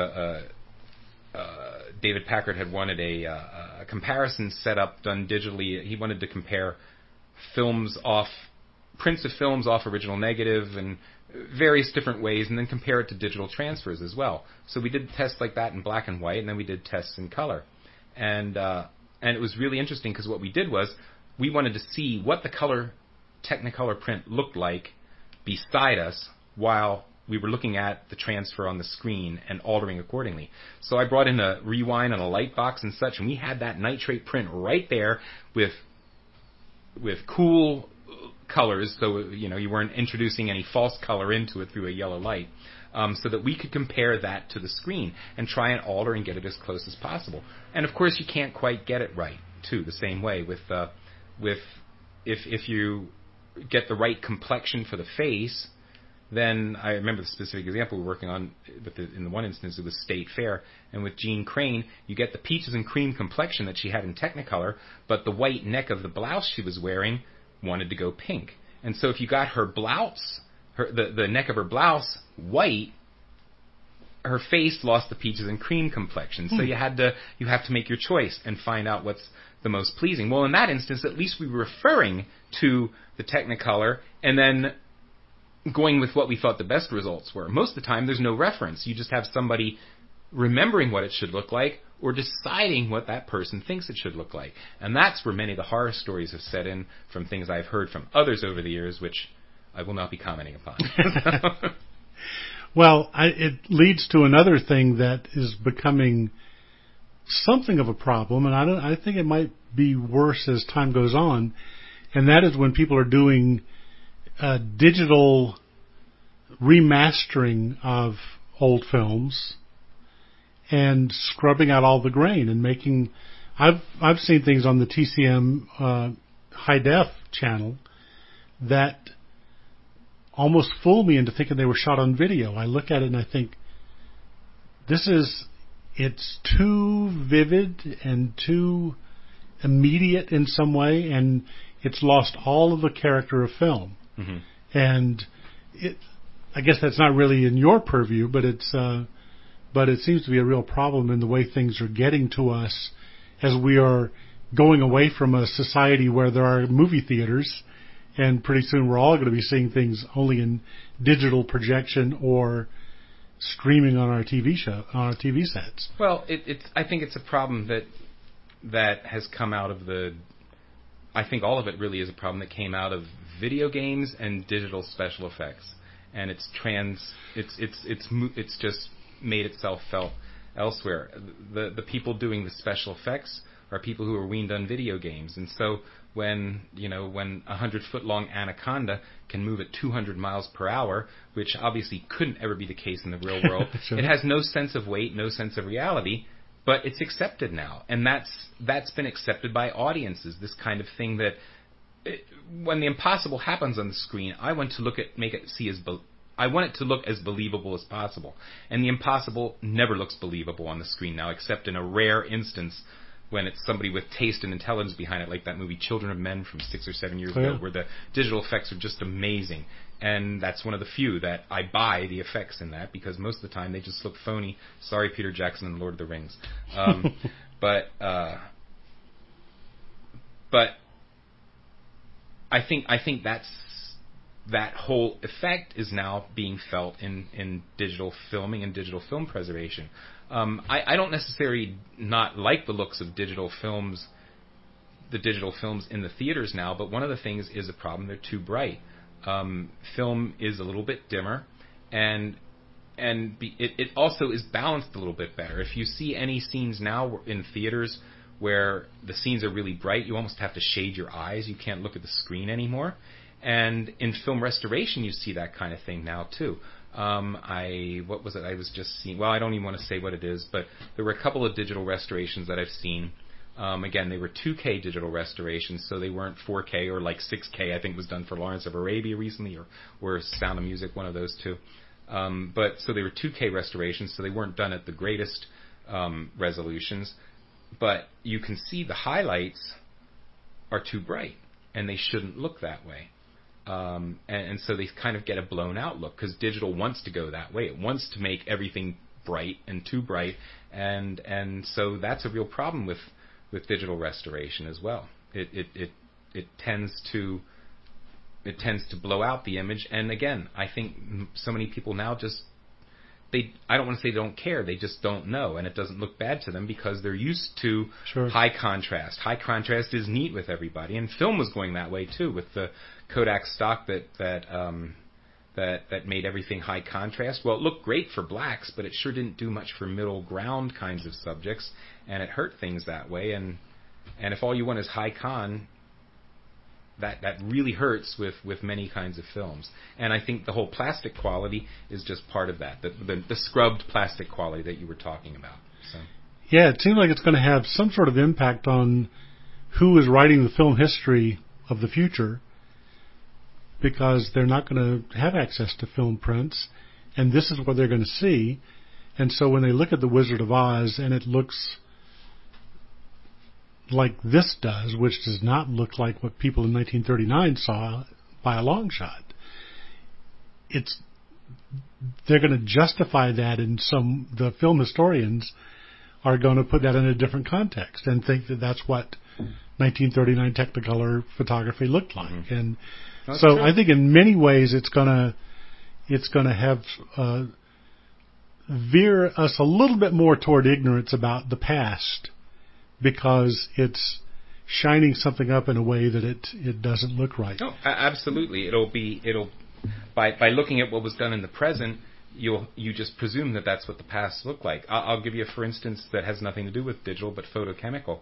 David Packard had wanted a comparison setup done digitally. He wanted to compare films off prints of films off original negative and various different ways, and then compare it to digital transfers as well. So we did tests like that in black and white, and then we did tests in color. And it was really interesting because what we did was we wanted to see what the color Technicolor print looked like beside us while we were looking at the transfer on the screen and altering accordingly. So I brought in a rewind and a light box and such, and we had that nitrate print right there with cool colors, so you weren't introducing any false color into it through a yellow light, so that we could compare that to the screen and try and alter and get it as close as possible. And of course, you can't quite get it right too. The same way with if you get the right complexion for the face, then I remember the specific example we were working on. In the one instance, it was State Fair, and with Jean Crane, you get the peaches and cream complexion that she had in Technicolor, but the white neck of the blouse she was wearing wanted to go pink. And so if you got her blouse, the neck of her blouse white, her face lost the peaches and cream complexion. So you have to make your choice and find out what's the most pleasing. Well, in that instance, at least we were referring to the Technicolor and then going with what we thought the best results were. Most of the time, there's no reference. You just have somebody remembering what it should look like or deciding what that person thinks it should look like. And that's where many of the horror stories have set in from things I've heard from others over the years, which I will not be commenting upon. Well, it leads to another thing that is becoming something of a problem, and I think it might be worse as time goes on, and that is when people are doing digital remastering of old films and scrubbing out all the grain and making. I've seen things on the TCM high def channel that almost fool me into thinking they were shot on video. I look at it and I think it's too vivid and too immediate in some way, and it's lost all of the character of film. Mm-hmm. And I guess that's not really in your purview, but it seems to be a real problem in the way things are getting to us as we are going away from a society where there are movie theaters, and pretty soon we're all going to be seeing things only in digital projection or streaming on our TV sets. Well, I think it's a problem that has come out of I think all of it really is a problem that came out of video games and digital special effects, and it's just made itself felt elsewhere. The people doing the special effects are people who are weaned on video games, and so when a 100-foot long anaconda can move at 200 miles per hour, which obviously couldn't ever be the case in the real world, sure. It has no sense of weight, no sense of reality. But it's accepted now, and that's been accepted by audiences. This kind of thing that when the impossible happens on the screen, I want it to look as believable as possible. And the impossible never looks believable on the screen now, except in a rare instance when it's somebody with taste and intelligence behind it, like that movie Children of Men from 6 or 7 years ago, where the digital effects are just amazing. And that's one of the few that I buy the effects in that, because most of the time they just look phony. Sorry, Peter Jackson and Lord of the Rings. But I think that whole effect is now being felt in digital filming and digital film preservation. I don't necessarily not like the looks of digital films, the digital films in the theaters now, but one of the things is a problem. They're too bright. Film is a little bit dimmer, and it also is balanced a little bit better. If you see any scenes now in theaters where the scenes are really bright, you almost have to shade your eyes. You can't look at the screen anymore. And in film restoration, you see that kind of thing now too. What was it I was just seeing? Well, I don't even want to say what it is, but there were a couple of digital restorations that I've seen. Again, they were 2K digital restorations, so they weren't 4K or like 6K, I think was done for Lawrence of Arabia recently, or Sound of Music, one of those two. But so they were 2K restorations, so they weren't done at the greatest resolutions. But you can see the highlights are too bright, and they shouldn't look that way. And so they kind of get a blown out look, because digital wants to go that way. It wants to make everything bright and too bright, and so that's a real problem with digital restoration as well. It tends to it tends to blow out the image. And again, I think so many people now just, I don't want to say they don't care, they just don't know, and it doesn't look bad to them because they're used to high contrast. High contrast is neat with everybody, and film was going that way too with the Kodak stock that made everything high contrast. Well, it looked great for blacks, but it sure didn't do much for middle ground kinds of subjects, and it hurt things that way. And if all you want is high con, that really hurts with many kinds of films. And I think the whole plastic quality is just part of that, the scrubbed plastic quality that you were talking about. So. Yeah, it seems like it's going to have some sort of impact on who is writing the film history of the future, because they're not going to have access to film prints, and this is what they're going to see. And so when they look at The Wizard of Oz and it looks like this does, which does not look like what people in 1939 saw by a long shot, they're going to justify that, and the film historians are going to put that in a different context and think that that's what 1939 Technicolor photography looked like. Mm-hmm. And that's so true. I think in many ways it's going to have veer us a little bit more toward ignorance about the past, because it's shining something up in a way that it doesn't look right. No, absolutely. It'll by looking at what was done in the present, you just presume that that's what the past looked like. I'll give you, for instance, that has nothing to do with digital, but photochemical.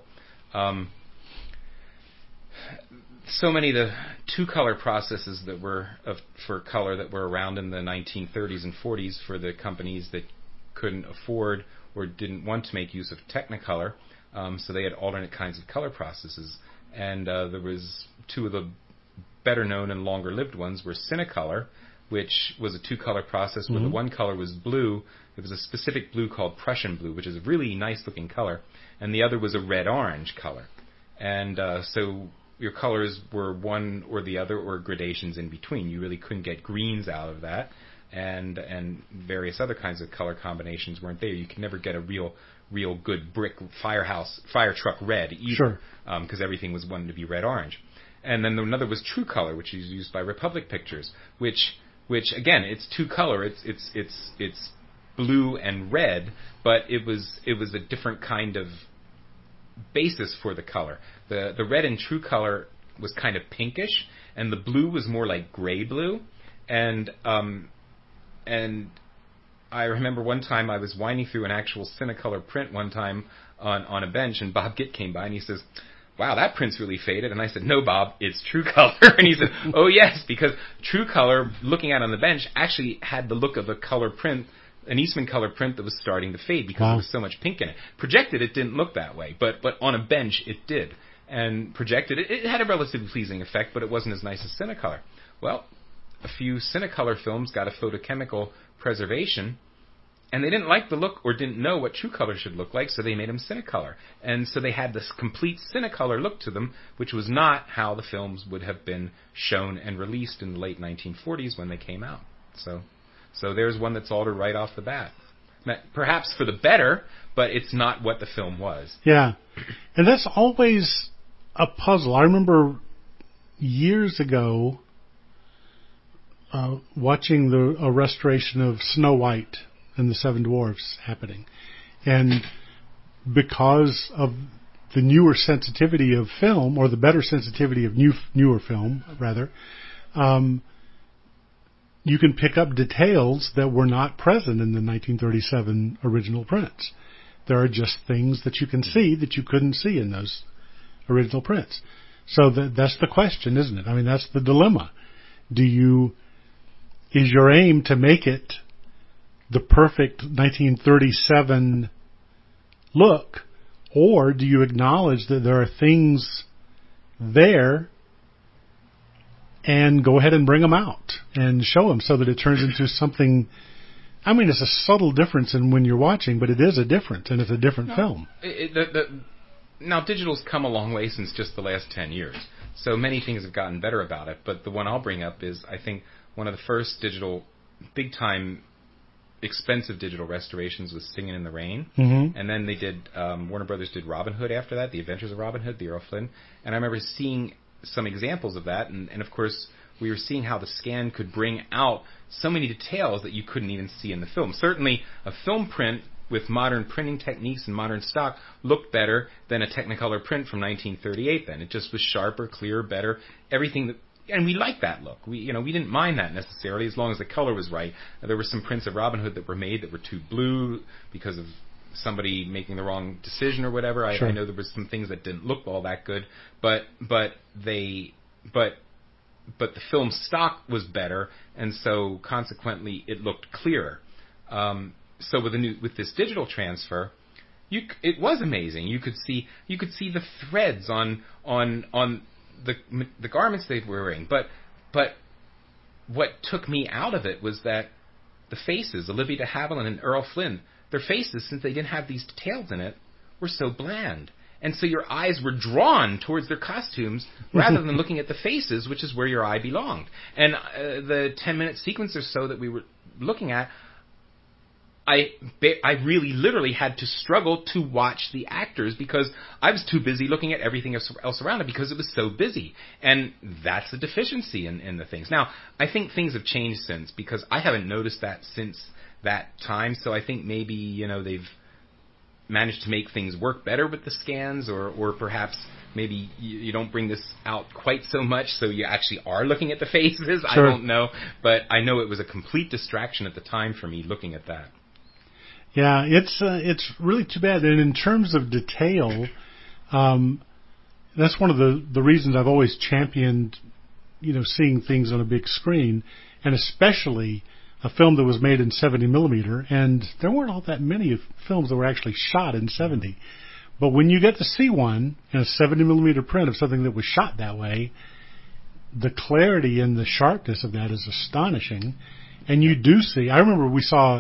So many of the two-color processes that were for color that were around in the 1930s and 40s for the companies that couldn't afford or didn't want to make use of Technicolor, so they had alternate kinds of color processes. And there was two of the better-known and longer-lived ones were Cinecolor, which was a two-color process where the one color was blue. It was a specific blue called Prussian blue, which is a really nice-looking color, and the other was a red-orange color. And so your colors were one or the other, or gradations in between. You really couldn't get greens out of that, and various other kinds of color combinations weren't there. You could never get a real good brick fire truck red either, because everything was wanted to be red-orange. And then another was True Color, which is used by Republic Pictures, which again, it's two color. It's blue and red, but it was a different kind of basis for the color. The red in True Color was kind of pinkish, and the blue was more like gray blue. And I remember one time I was winding through an actual Cinecolor print one time on a bench, and Bob Gitt came by and he says, "Wow, that print's really faded." And I said, "No, Bob, it's True Color." And he said, "Oh, yes, because True Color, looking at on the bench, actually had the look of a color print, an Eastman color print that was starting to fade because there was so much pink in it. Projected, it didn't look that way, but on a bench, it did. And projected, it had a relatively pleasing effect, but it wasn't as nice as Cinecolor. Well, a few Cinecolor films got a photochemical preservation, and they didn't like the look or didn't know what True Color should look like, so they made them Cinecolor. And so they had this complete Cinecolor look to them, which was not how the films would have been shown and released in the late 1940s when they came out. So there's one that's altered right off the bat. Perhaps for the better, but it's not what the film was. Yeah. And that's always a puzzle. I remember years ago watching a restoration of Snow White and the Seven Dwarfs happening. And because of the newer sensitivity of film, or the better sensitivity of newer film, rather, you can pick up details that were not present in the 1937 original prints. There are just things that you can see that you couldn't see in those original prints. So that's the question, isn't it? I mean, that's the dilemma. Is your aim to make it the perfect 1937 look, or do you acknowledge that there are things there and go ahead and bring them out and show them so that it turns into something? I mean, it's a subtle difference in when you're watching, but it is a difference, and it's a different film. Now, digital's come a long way since just the last 10 years, so many things have gotten better about it, but the one I'll bring up is, I think, one of the first digital, big-time, expensive digital restorations was Singin' in the Rain, and then they did, Warner Brothers did Robin Hood after that, The Adventures of Robin Hood, the Errol Flynn, and I remember seeing some examples of that, and of course, we were seeing how the scan could bring out so many details that you couldn't even see in the film. Certainly, a film print with modern printing techniques and modern stock looked better than a Technicolor print from 1938 then. It just was sharper, clearer, better, everything that... And we liked that look. We didn't mind that necessarily as long as the color was right. There were some prints of Robin Hood that were made that were too blue because of somebody making the wrong decision or whatever. Sure. I know there were some things that didn't look all that good, but the film stock was better, and so consequently it looked clearer. So with this digital transfer, it was amazing. You could see the threads on the garments they were wearing, but what took me out of it was that the faces, Olivia de Havilland and Errol Flynn, their faces, since they didn't have these details in it, were so bland. And so your eyes were drawn towards their costumes rather than looking at the faces, which is where your eye belonged. And the 10-minute sequence or so that we were looking at, I really literally had to struggle to watch the actors because I was too busy looking at everything else around it because it was so busy. And that's a deficiency in the things. Now, I think things have changed since because I haven't noticed that since that time. So I think maybe, they've managed to make things work better with the scans or perhaps maybe you don't bring this out quite so much so you actually are looking at the faces. Sure. I don't know. But I know it was a complete distraction at the time for me looking at that. Yeah, it's really too bad. And in terms of detail, that's one of the reasons I've always championed, seeing things on a big screen, and especially a film that was made in 70 millimeter. And there weren't all that many films that were actually shot in 70. But when you get to see one in a 70 millimeter print of something that was shot that way, the clarity and the sharpness of that is astonishing. And you do see, I remember we saw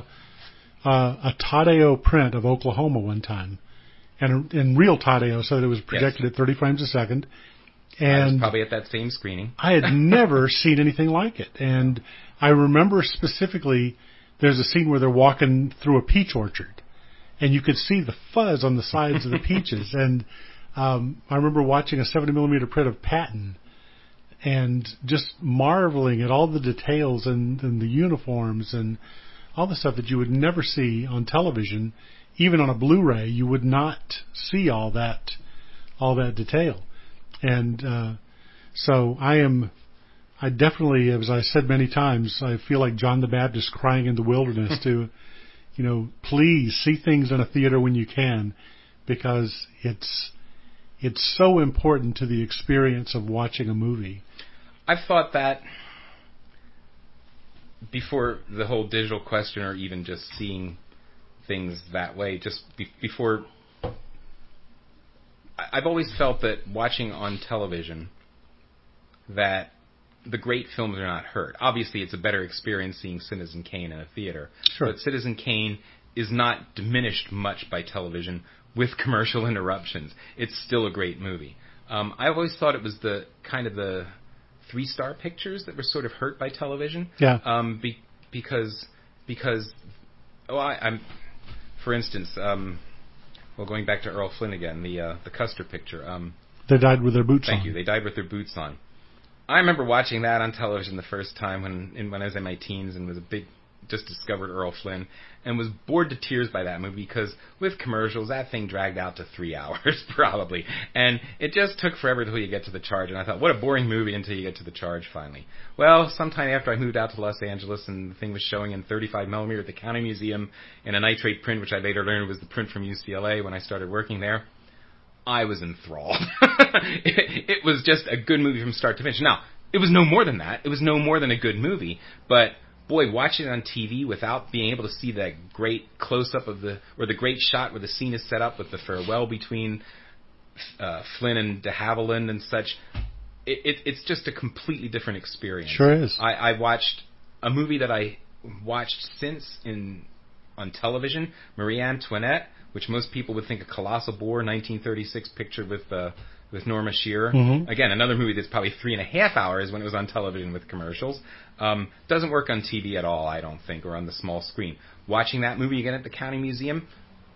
a Tadeo print of Oklahoma one time, and in real Tadeo, so that it was projected at 30 frames a second. And I was probably at that same screening. I had never seen anything like it. And I remember specifically there's a scene where they're walking through a peach orchard, and you could see the fuzz on the sides of the peaches. And I remember watching a 70 millimeter print of Patton and just marveling at all the details and the uniforms and all the stuff that you would never see on television. Even on a Blu-ray, you would not see all that detail. And so I definitely, as I said many times, I feel like John the Baptist crying in the wilderness to, please see things in a theater when you can, because it's so important to the experience of watching a movie. I've thought that before the whole digital question, or even just seeing things that way, just before, I've always felt that watching on television, that the great films are not heard. Obviously, it's a better experience seeing Citizen Kane in a theater. Sure. But Citizen Kane is not diminished much by television with commercial interruptions. It's still a great movie. I've always thought it was the 3-star pictures that were sort of hurt by television. Yeah. Because I'm, for instance, going back to Errol Flynn again, the Custer picture. They died with their boots on. Thank you. They died with their boots on. I remember watching that on television the first time when I was in my teens and just discovered Errol Flynn and was bored to tears by that movie because with commercials, that thing dragged out to 3 hours probably. And it just took forever until you get to the charge. And I thought, what a boring movie until you get to the charge finally. Well, sometime after I moved out to Los Angeles and the thing was showing in 35 millimeter at the County Museum in a nitrate print, which I later learned was the print from UCLA when I started working there, I was enthralled. It was just a good movie from start to finish. Now, it was no more than that. It was no more than a good movie. But, boy, watching it on TV without being able to see that great close-up or the great shot where the scene is set up with the farewell between Flynn and de Havilland and such, it's just a completely different experience. Sure is. I watched a movie that I watched since on television, Marie Antoinette, which most people would think a colossal bore, 1936 picture with Norma Shearer. Mm-hmm. Again, another movie that's probably 3.5 hours when it was on television with commercials. Doesn't work on TV at all, I don't think, or on the small screen. Watching that movie again at the County Museum,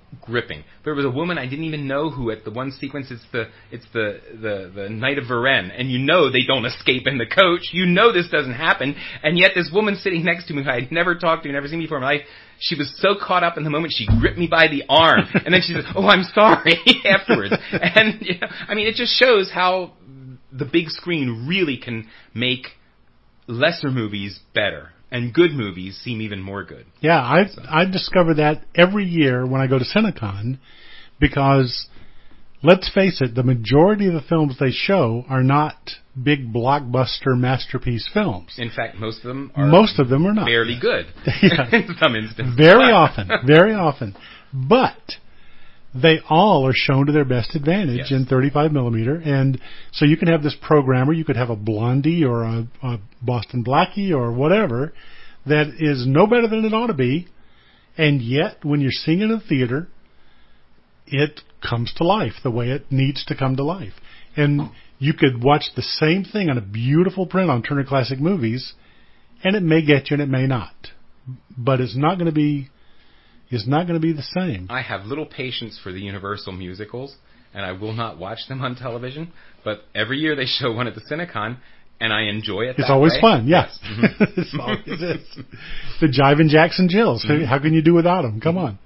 gripping. There was a woman I didn't even know who at the one sequence it's the Knight of Varennes, and you know they don't escape in the coach. You know this doesn't happen, and yet this woman sitting next to me who I had never talked to, never seen before in my life, she was so caught up in the moment she gripped me by the arm, and then she said, "Oh, I'm sorry," afterwards. And you know, I mean, it just shows how the big screen really can make lesser movies better. And good movies seem even more good. Yeah, I discover that every year when I go to Cinecon, because, let's face it, the majority of the films they show are not big blockbuster masterpiece films. In fact, most of them are not. Barely good. Yeah. In some instances. Very often. But they all are shown to their best advantage in 35 millimeter, and so you can have this programmer, you could have a Blondie or a Boston Blackie or whatever that is no better than it ought to be, and yet when you're seeing it in the theater, it comes to life the way it needs to come to life. And you could watch the same thing on a beautiful print on Turner Classic Movies, and it may get you and it may not, but it's not going to be the same. I have little patience for the Universal musicals, and I will not watch them on television. But every year they show one at the Cinecon, and I enjoy it. It's always fun, yeah. Yes. Mm-hmm. It always is. The Jivin' Jackson Jills. Mm-hmm. How can you do without them? Come on.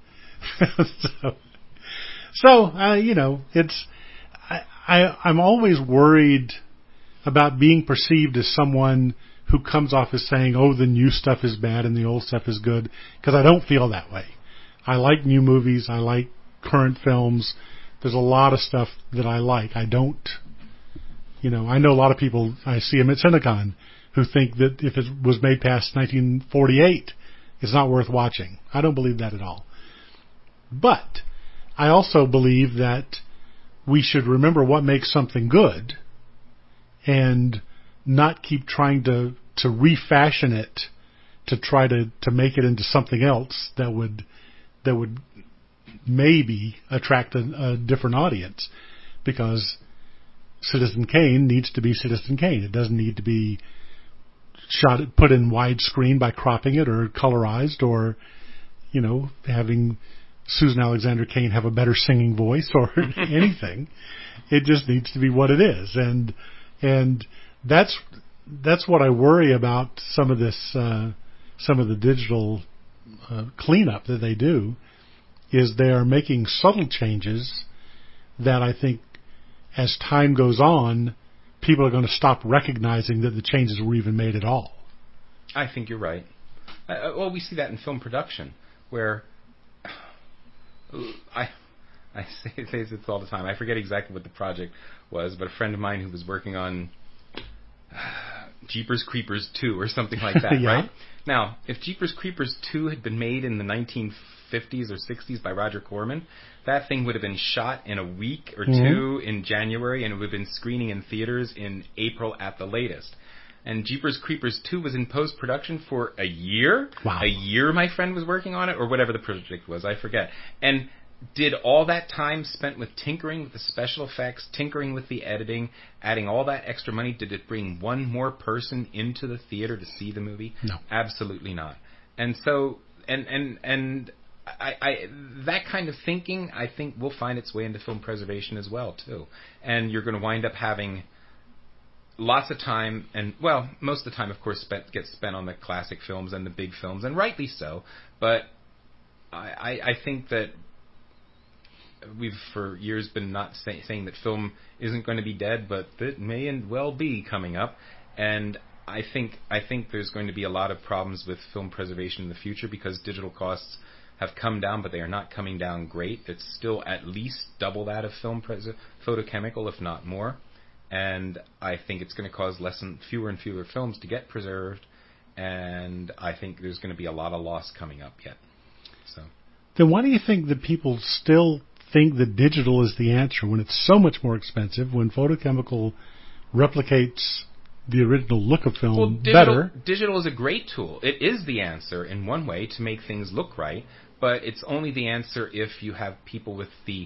So you know, it's I'm always worried about being perceived as someone who comes off as saying, "Oh, the new stuff is bad and the old stuff is good," because I don't feel that way. I like new movies. I like current films. There's a lot of stuff that I like. I don't, you know, I know a lot of people, I see them at Cinecon, who think that if it was made past 1948, it's not worth watching. I don't believe that at all. But I also believe that we should remember what makes something good and not keep trying to refashion it to try to make it into something else that would maybe attract a different audience, because Citizen Kane needs to be Citizen Kane. It doesn't need to be put in widescreen by cropping it or colorized or, you know, having Susan Alexander Kane have a better singing voice or anything. It just needs to be what it is. And that's what I worry about some of the digital cleanup that they do, is they are making subtle changes that I think as time goes on, people are going to stop recognizing that the changes were even made at all. I think you're right. Well, we see that in film production, where I say this all the time. I forget exactly what the project was, but a friend of mine who was working on Jeepers Creepers 2 or something like that, yeah. Right? Now, if Jeepers Creepers 2 had been made in the 1950s or 60s by Roger Corman, that thing would have been shot in a week or two in January, and it would have been screening in theaters in April at the latest. And Jeepers Creepers 2 was in post-production for a year. Wow. A year my friend was working on it, or whatever the project was, I forget. And did all that time spent with tinkering with the special effects, tinkering with the editing, adding all that extra money, did it bring one more person into the theater to see the movie? No. Absolutely not. And so, and I that kind of thinking, I think, will find its way into film preservation as well, too. And you're going to wind up having lots of time, and, well, most of the time, of course, gets spent on the classic films and the big films, and rightly so. But I think that we've for years been not saying that film isn't going to be dead, but it may and well be coming up. And I think there's going to be a lot of problems with film preservation in the future, because digital costs have come down, but they are not coming down great. It's still at least double that of film photochemical, if not more. And I think it's going to cause fewer and fewer films to get preserved, and I think there's going to be a lot of loss coming up yet. So then why do you think that people still think that digital is the answer when it's so much more expensive, when photochemical replicates the original look of film better? Digital is a great tool. It is the answer in one way to make things look right, but it's only the answer if you have people with the,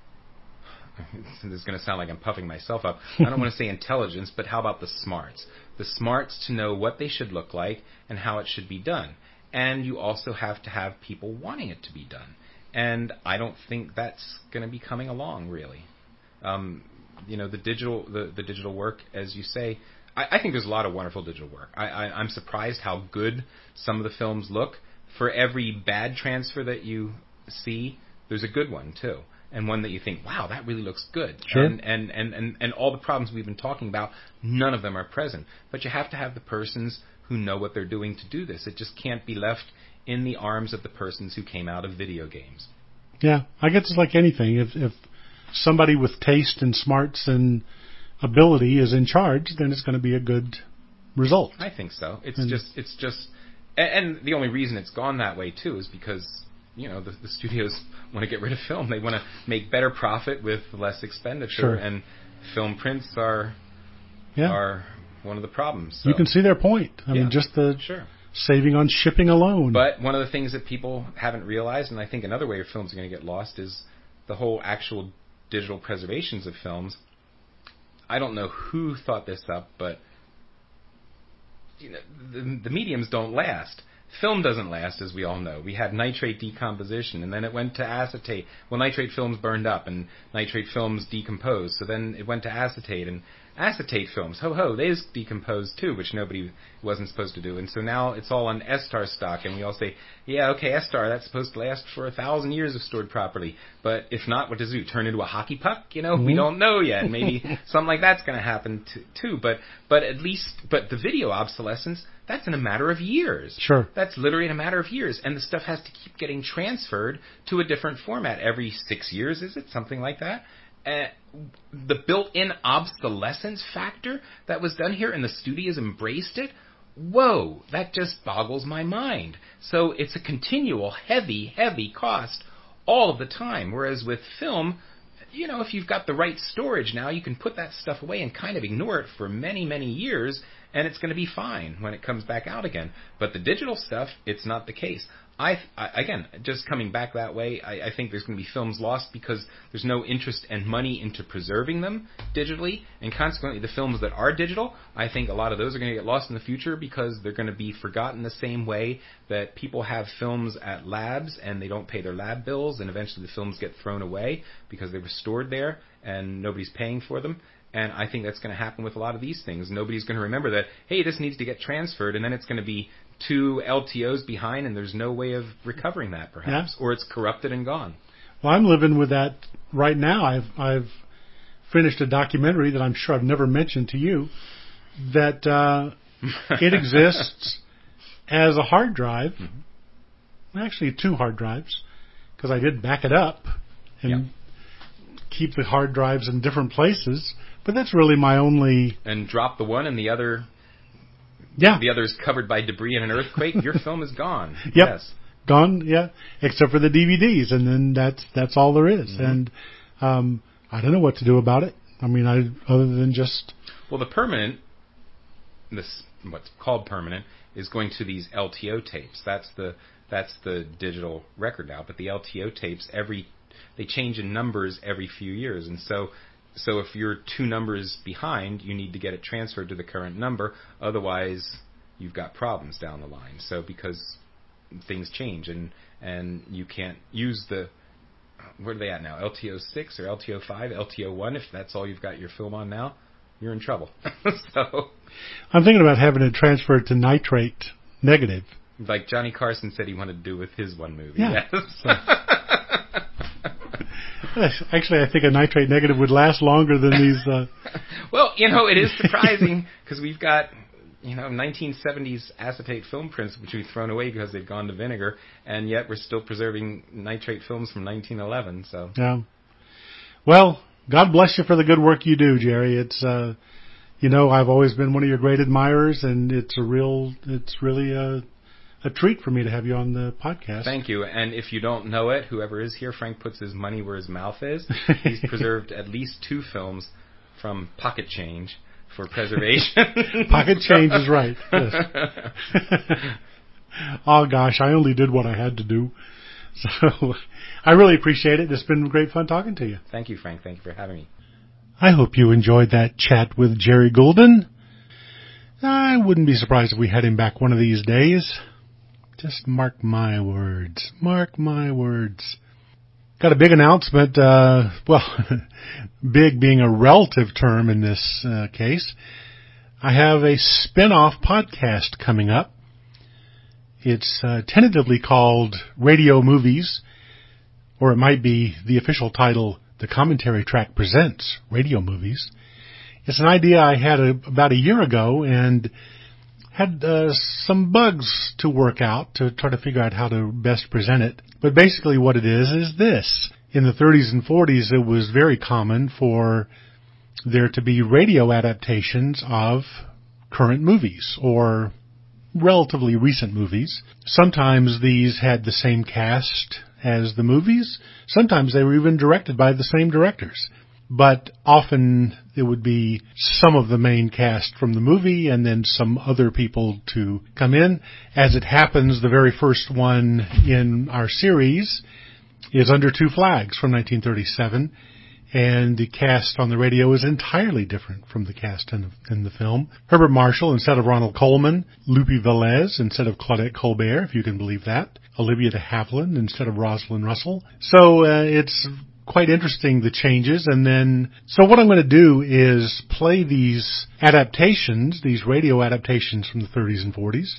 this is going to sound like I'm puffing myself up, I don't want to say intelligence, but how about the smarts? The smarts to know what they should look like and how it should be done. And you also have to have people wanting it to be done. and I don't think that's going to be coming along really. The digital work, as you say, I think there's a lot of wonderful digital work. I'm surprised how good some of the films look. For every bad transfer that you see, there's a good one too, and one that you think, wow, that really looks good. Sure. And all the problems we've been talking about, none of them are present. But you have to have the persons who know what they're doing to do this. It just can't be left in the arms of the persons who came out of video games. Yeah, I guess it's like anything. If somebody with taste and smarts and ability is in charge, then it's going to be a good result. I think so. It's just, and the only reason it's gone that way too is because the studios want to get rid of film. They want to make better profit with less expenditure, sure. And film prints are one of the problems. So. You can see their point. I mean, just the saving on shipping alone. But one of the things that people haven't realized, and I think another way your films are going to get lost, is the whole actual digital preservations of films. I don't know who thought this up, but the mediums don't last. Film doesn't last, as we all know. We had nitrate decomposition, and then it went to acetate. Well, nitrate films burned up, and nitrate films decomposed. So then it went to acetate, and acetate films, they decomposed too, which nobody wasn't supposed to do. And so now it's all on Estar stock, and we all say, yeah, okay, Estar, that's supposed to last for 1,000 years if stored properly. But if not, what does it do? Turn into a hockey puck? Mm-hmm. We don't know yet. Maybe something like that's going to happen too. But the video obsolescence, that's in a matter of years. Sure. That's literally in a matter of years. And the stuff has to keep getting transferred to a different format every 6 years, is it? Something like that. The built-in obsolescence factor that was done here, and the studios embraced it. Whoa, that just boggles my mind. So it's a continual, heavy cost all of the time. Whereas with film, if you've got the right storage now, you can put that stuff away and kind of ignore it for many, many years, and it's going to be fine when it comes back out again. But the digital stuff, it's not the case. Again, just coming back that way, I think there's going to be films lost because there's no interest and money into preserving them digitally, and consequently the films that are digital, I think a lot of those are going to get lost in the future because they're going to be forgotten the same way that people have films at labs and they don't pay their lab bills, and eventually the films get thrown away because they were stored there and nobody's paying for them. And I think that's going to happen with a lot of these things. Nobody's going to remember that, hey, this needs to get transferred, and then it's going to be 2 LTOs behind, and there's no way of recovering that, perhaps, or it's corrupted and gone. Well, I'm living with that right now. I've finished a documentary that I'm sure I've never mentioned to you, that it exists as a hard drive, actually 2 hard drives, because I did back it up and keep the hard drives in different places, but that's really my only... And drop the one and the other... Yeah. The other's covered by debris in an earthquake. Your film is gone. Yep. Yes. Gone, yeah. Except for the DVDs, and then that's all there is. And I don't know what to do about it. I mean, other than just... Well, the permanent, what's called permanent, is going to these LTO tapes. That's the digital record now. But the LTO tapes, they change in numbers every few years, and so if you're 2 numbers behind, you need to get it transferred to the current number. Otherwise, you've got problems down the line. So because things change and you can't use where are they at now? LTO 6 or LTO 5, LTO 1, if that's all you've got your film on now, you're in trouble. So I'm thinking about having it transferred to nitrate negative. Like Johnny Carson said he wanted to do with his one movie. Yeah. Yes. So. Actually, I think a nitrate negative would last longer than these... Well, it is surprising because we've got, 1970s acetate film prints which we've thrown away because they've gone to vinegar, and yet we're still preserving nitrate films from 1911. So yeah. Well, God bless you for the good work you do, Jerry. It's, I've always been one of your great admirers, and it's really a treat for me to have you on the podcast. Thank you. And if you don't know it, whoever is here, Frank puts his money where his mouth is. He's preserved at least 2 films from Pocket Change for preservation. Pocket Change is right. Yes. Oh, gosh, I only did what I had to do. So I really appreciate it. It's been great fun talking to you. Thank you, Frank. Thank you for having me. I hope you enjoyed that chat with Jerry Goulden. I wouldn't be surprised if we had him back one of these days. Just mark my words. Mark my words. Got a big announcement, big being a relative term in this case. I have a spin-off podcast coming up. It's tentatively called Radio Movies, or it might be the official title, The Commentary Track Presents Radio Movies. It's an idea I had about a year ago and had some bugs to work out to try to figure out how to best present it. But basically what it is this. In the 30s and 40s, it was very common for there to be radio adaptations of current movies or relatively recent movies. Sometimes these had the same cast as the movies. Sometimes they were even directed by the same directors. But often it would be some of the main cast from the movie and then some other people to come in. As it happens, the very first one in our series is Under Two Flags from 1937. And the cast on the radio is entirely different from the cast in the film. Herbert Marshall instead of Ronald Colman. Lupe Velez instead of Claudette Colbert, if you can believe that. Olivia de Havilland instead of Rosalind Russell. So it's quite interesting, the changes. And then, so what I'm going to do is play these adaptations, these radio adaptations from the 30s and 40s,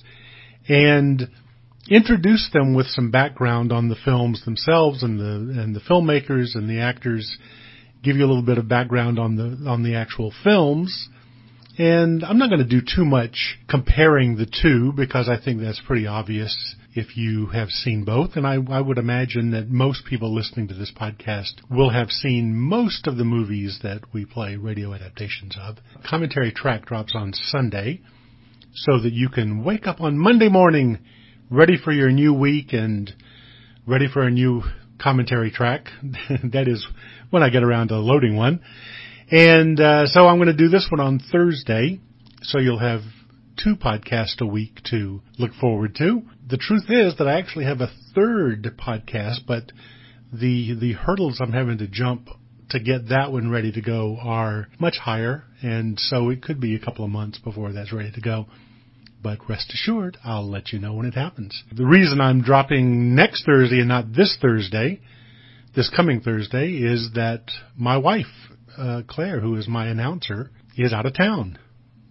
and introduce them with some background on the films themselves and the filmmakers and the actors. Give you a little bit of background on the actual films. And I'm not going to do too much comparing the two because I think that's pretty obvious if you have seen both. And I would imagine that most people listening to this podcast will have seen most of the movies that we play radio adaptations of. Commentary Track drops on Sunday so that you can wake up on Monday morning ready for your new week and ready for a new commentary track. That is when I get around to loading one. And so I'm going to do this one on Thursday, so you'll have 2 podcasts a week to look forward to. The truth is that I actually have a third podcast, but the hurdles I'm having to jump to get that one ready to go are much higher, and so it could be a couple of months before that's ready to go. But rest assured, I'll let you know when it happens. The reason I'm dropping next Thursday and not this Thursday, this coming Thursday, is that my wife, Claire, who is my announcer, is out of town.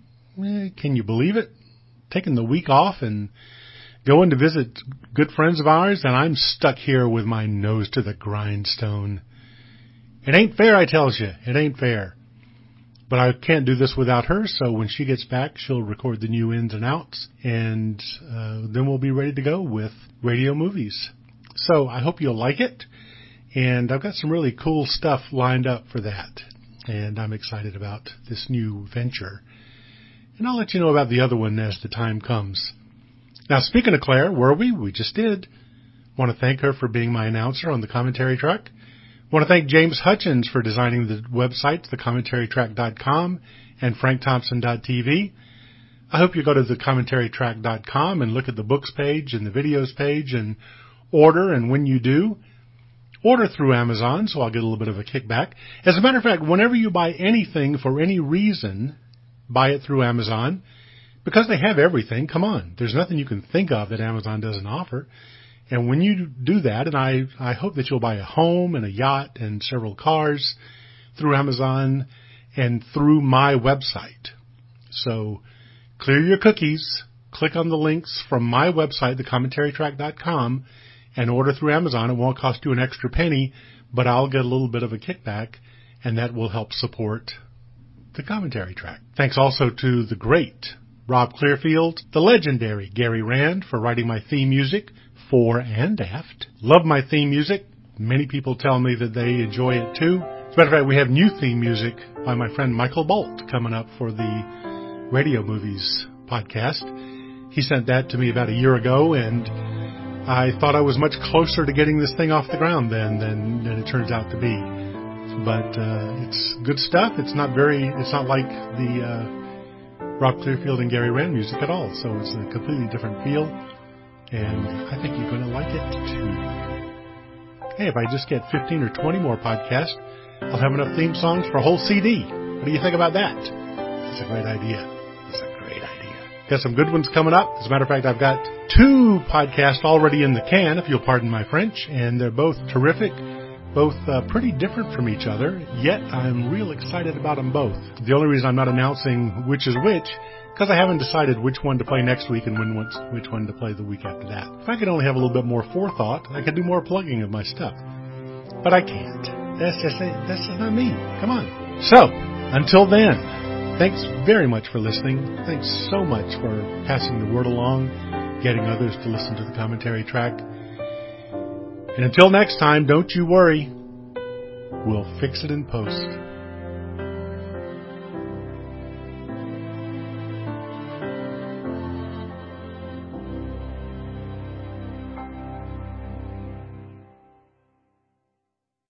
Can you believe it? Taking the week off and going to visit good friends of ours, and I'm stuck here with my nose to the grindstone. It ain't fair, I tells you. It ain't fair. But I can't do this without her, so when she gets back, she'll record the new ins and outs, and then we'll be ready to go with Radio Movies. So I hope you'll like it, and I've got some really cool stuff lined up for that, and I'm excited about this new venture. And I'll let you know about the other one as the time comes. Now, speaking of Claire, were we? We just did. Want to thank her for being my announcer on the commentary track. Want to thank James Hutchins for designing the websites, thecommentary.track.com and frankthompson.tv. I hope you go to thecommentary.track.com and look at the books page and the videos page and order. And when you do, order through Amazon, so I'll get a little bit of a kickback. As a matter of fact, whenever you buy anything for any reason, buy it through Amazon, because they have everything. Come on, there's nothing you can think of that Amazon doesn't offer. And when you do that, and I hope that you'll buy a home and a yacht and several cars through Amazon and through my website. So clear your cookies, click on the links from my website, thecommentary.track.com, and order through Amazon. It won't cost you an extra penny, but I'll get a little bit of a kickback, and that will help support the commentary track. Thanks also to the great Rob Clearfield, the legendary Gary Rand for writing my theme music, fore and aft. Love my theme music. Many people tell me that they enjoy it too. As a matter of fact, we have new theme music by my friend Michael Bolt coming up for the Radio Movies podcast. He sent that to me about a year ago, and I thought I was much closer to getting this thing off the ground than it turns out to be. But it's good stuff. It's not like the Rob Clearfield and Gary Rand music at all. So it's a completely different feel. And I think you're going to like it too. Hey, if I just get 15 or 20 more podcasts, I'll have enough theme songs for a whole CD. What do you think about that? It's a great idea. Got some good ones coming up. As a matter of fact, I've got 2 podcasts already in the can, if you'll pardon my French, and they're both terrific. both pretty different from each other, yet I'm real excited about them both. The only reason I'm not announcing which is which, because I haven't decided which one to play next week and which one to play the week after that. If I could only have a little bit more forethought, I could do more plugging of my stuff. But I can't. That's just not me. Come on. So, until then, thanks very much for listening. Thanks so much for passing the word along, getting others to listen to the commentary track. And until next time, don't you worry. We'll fix it in post.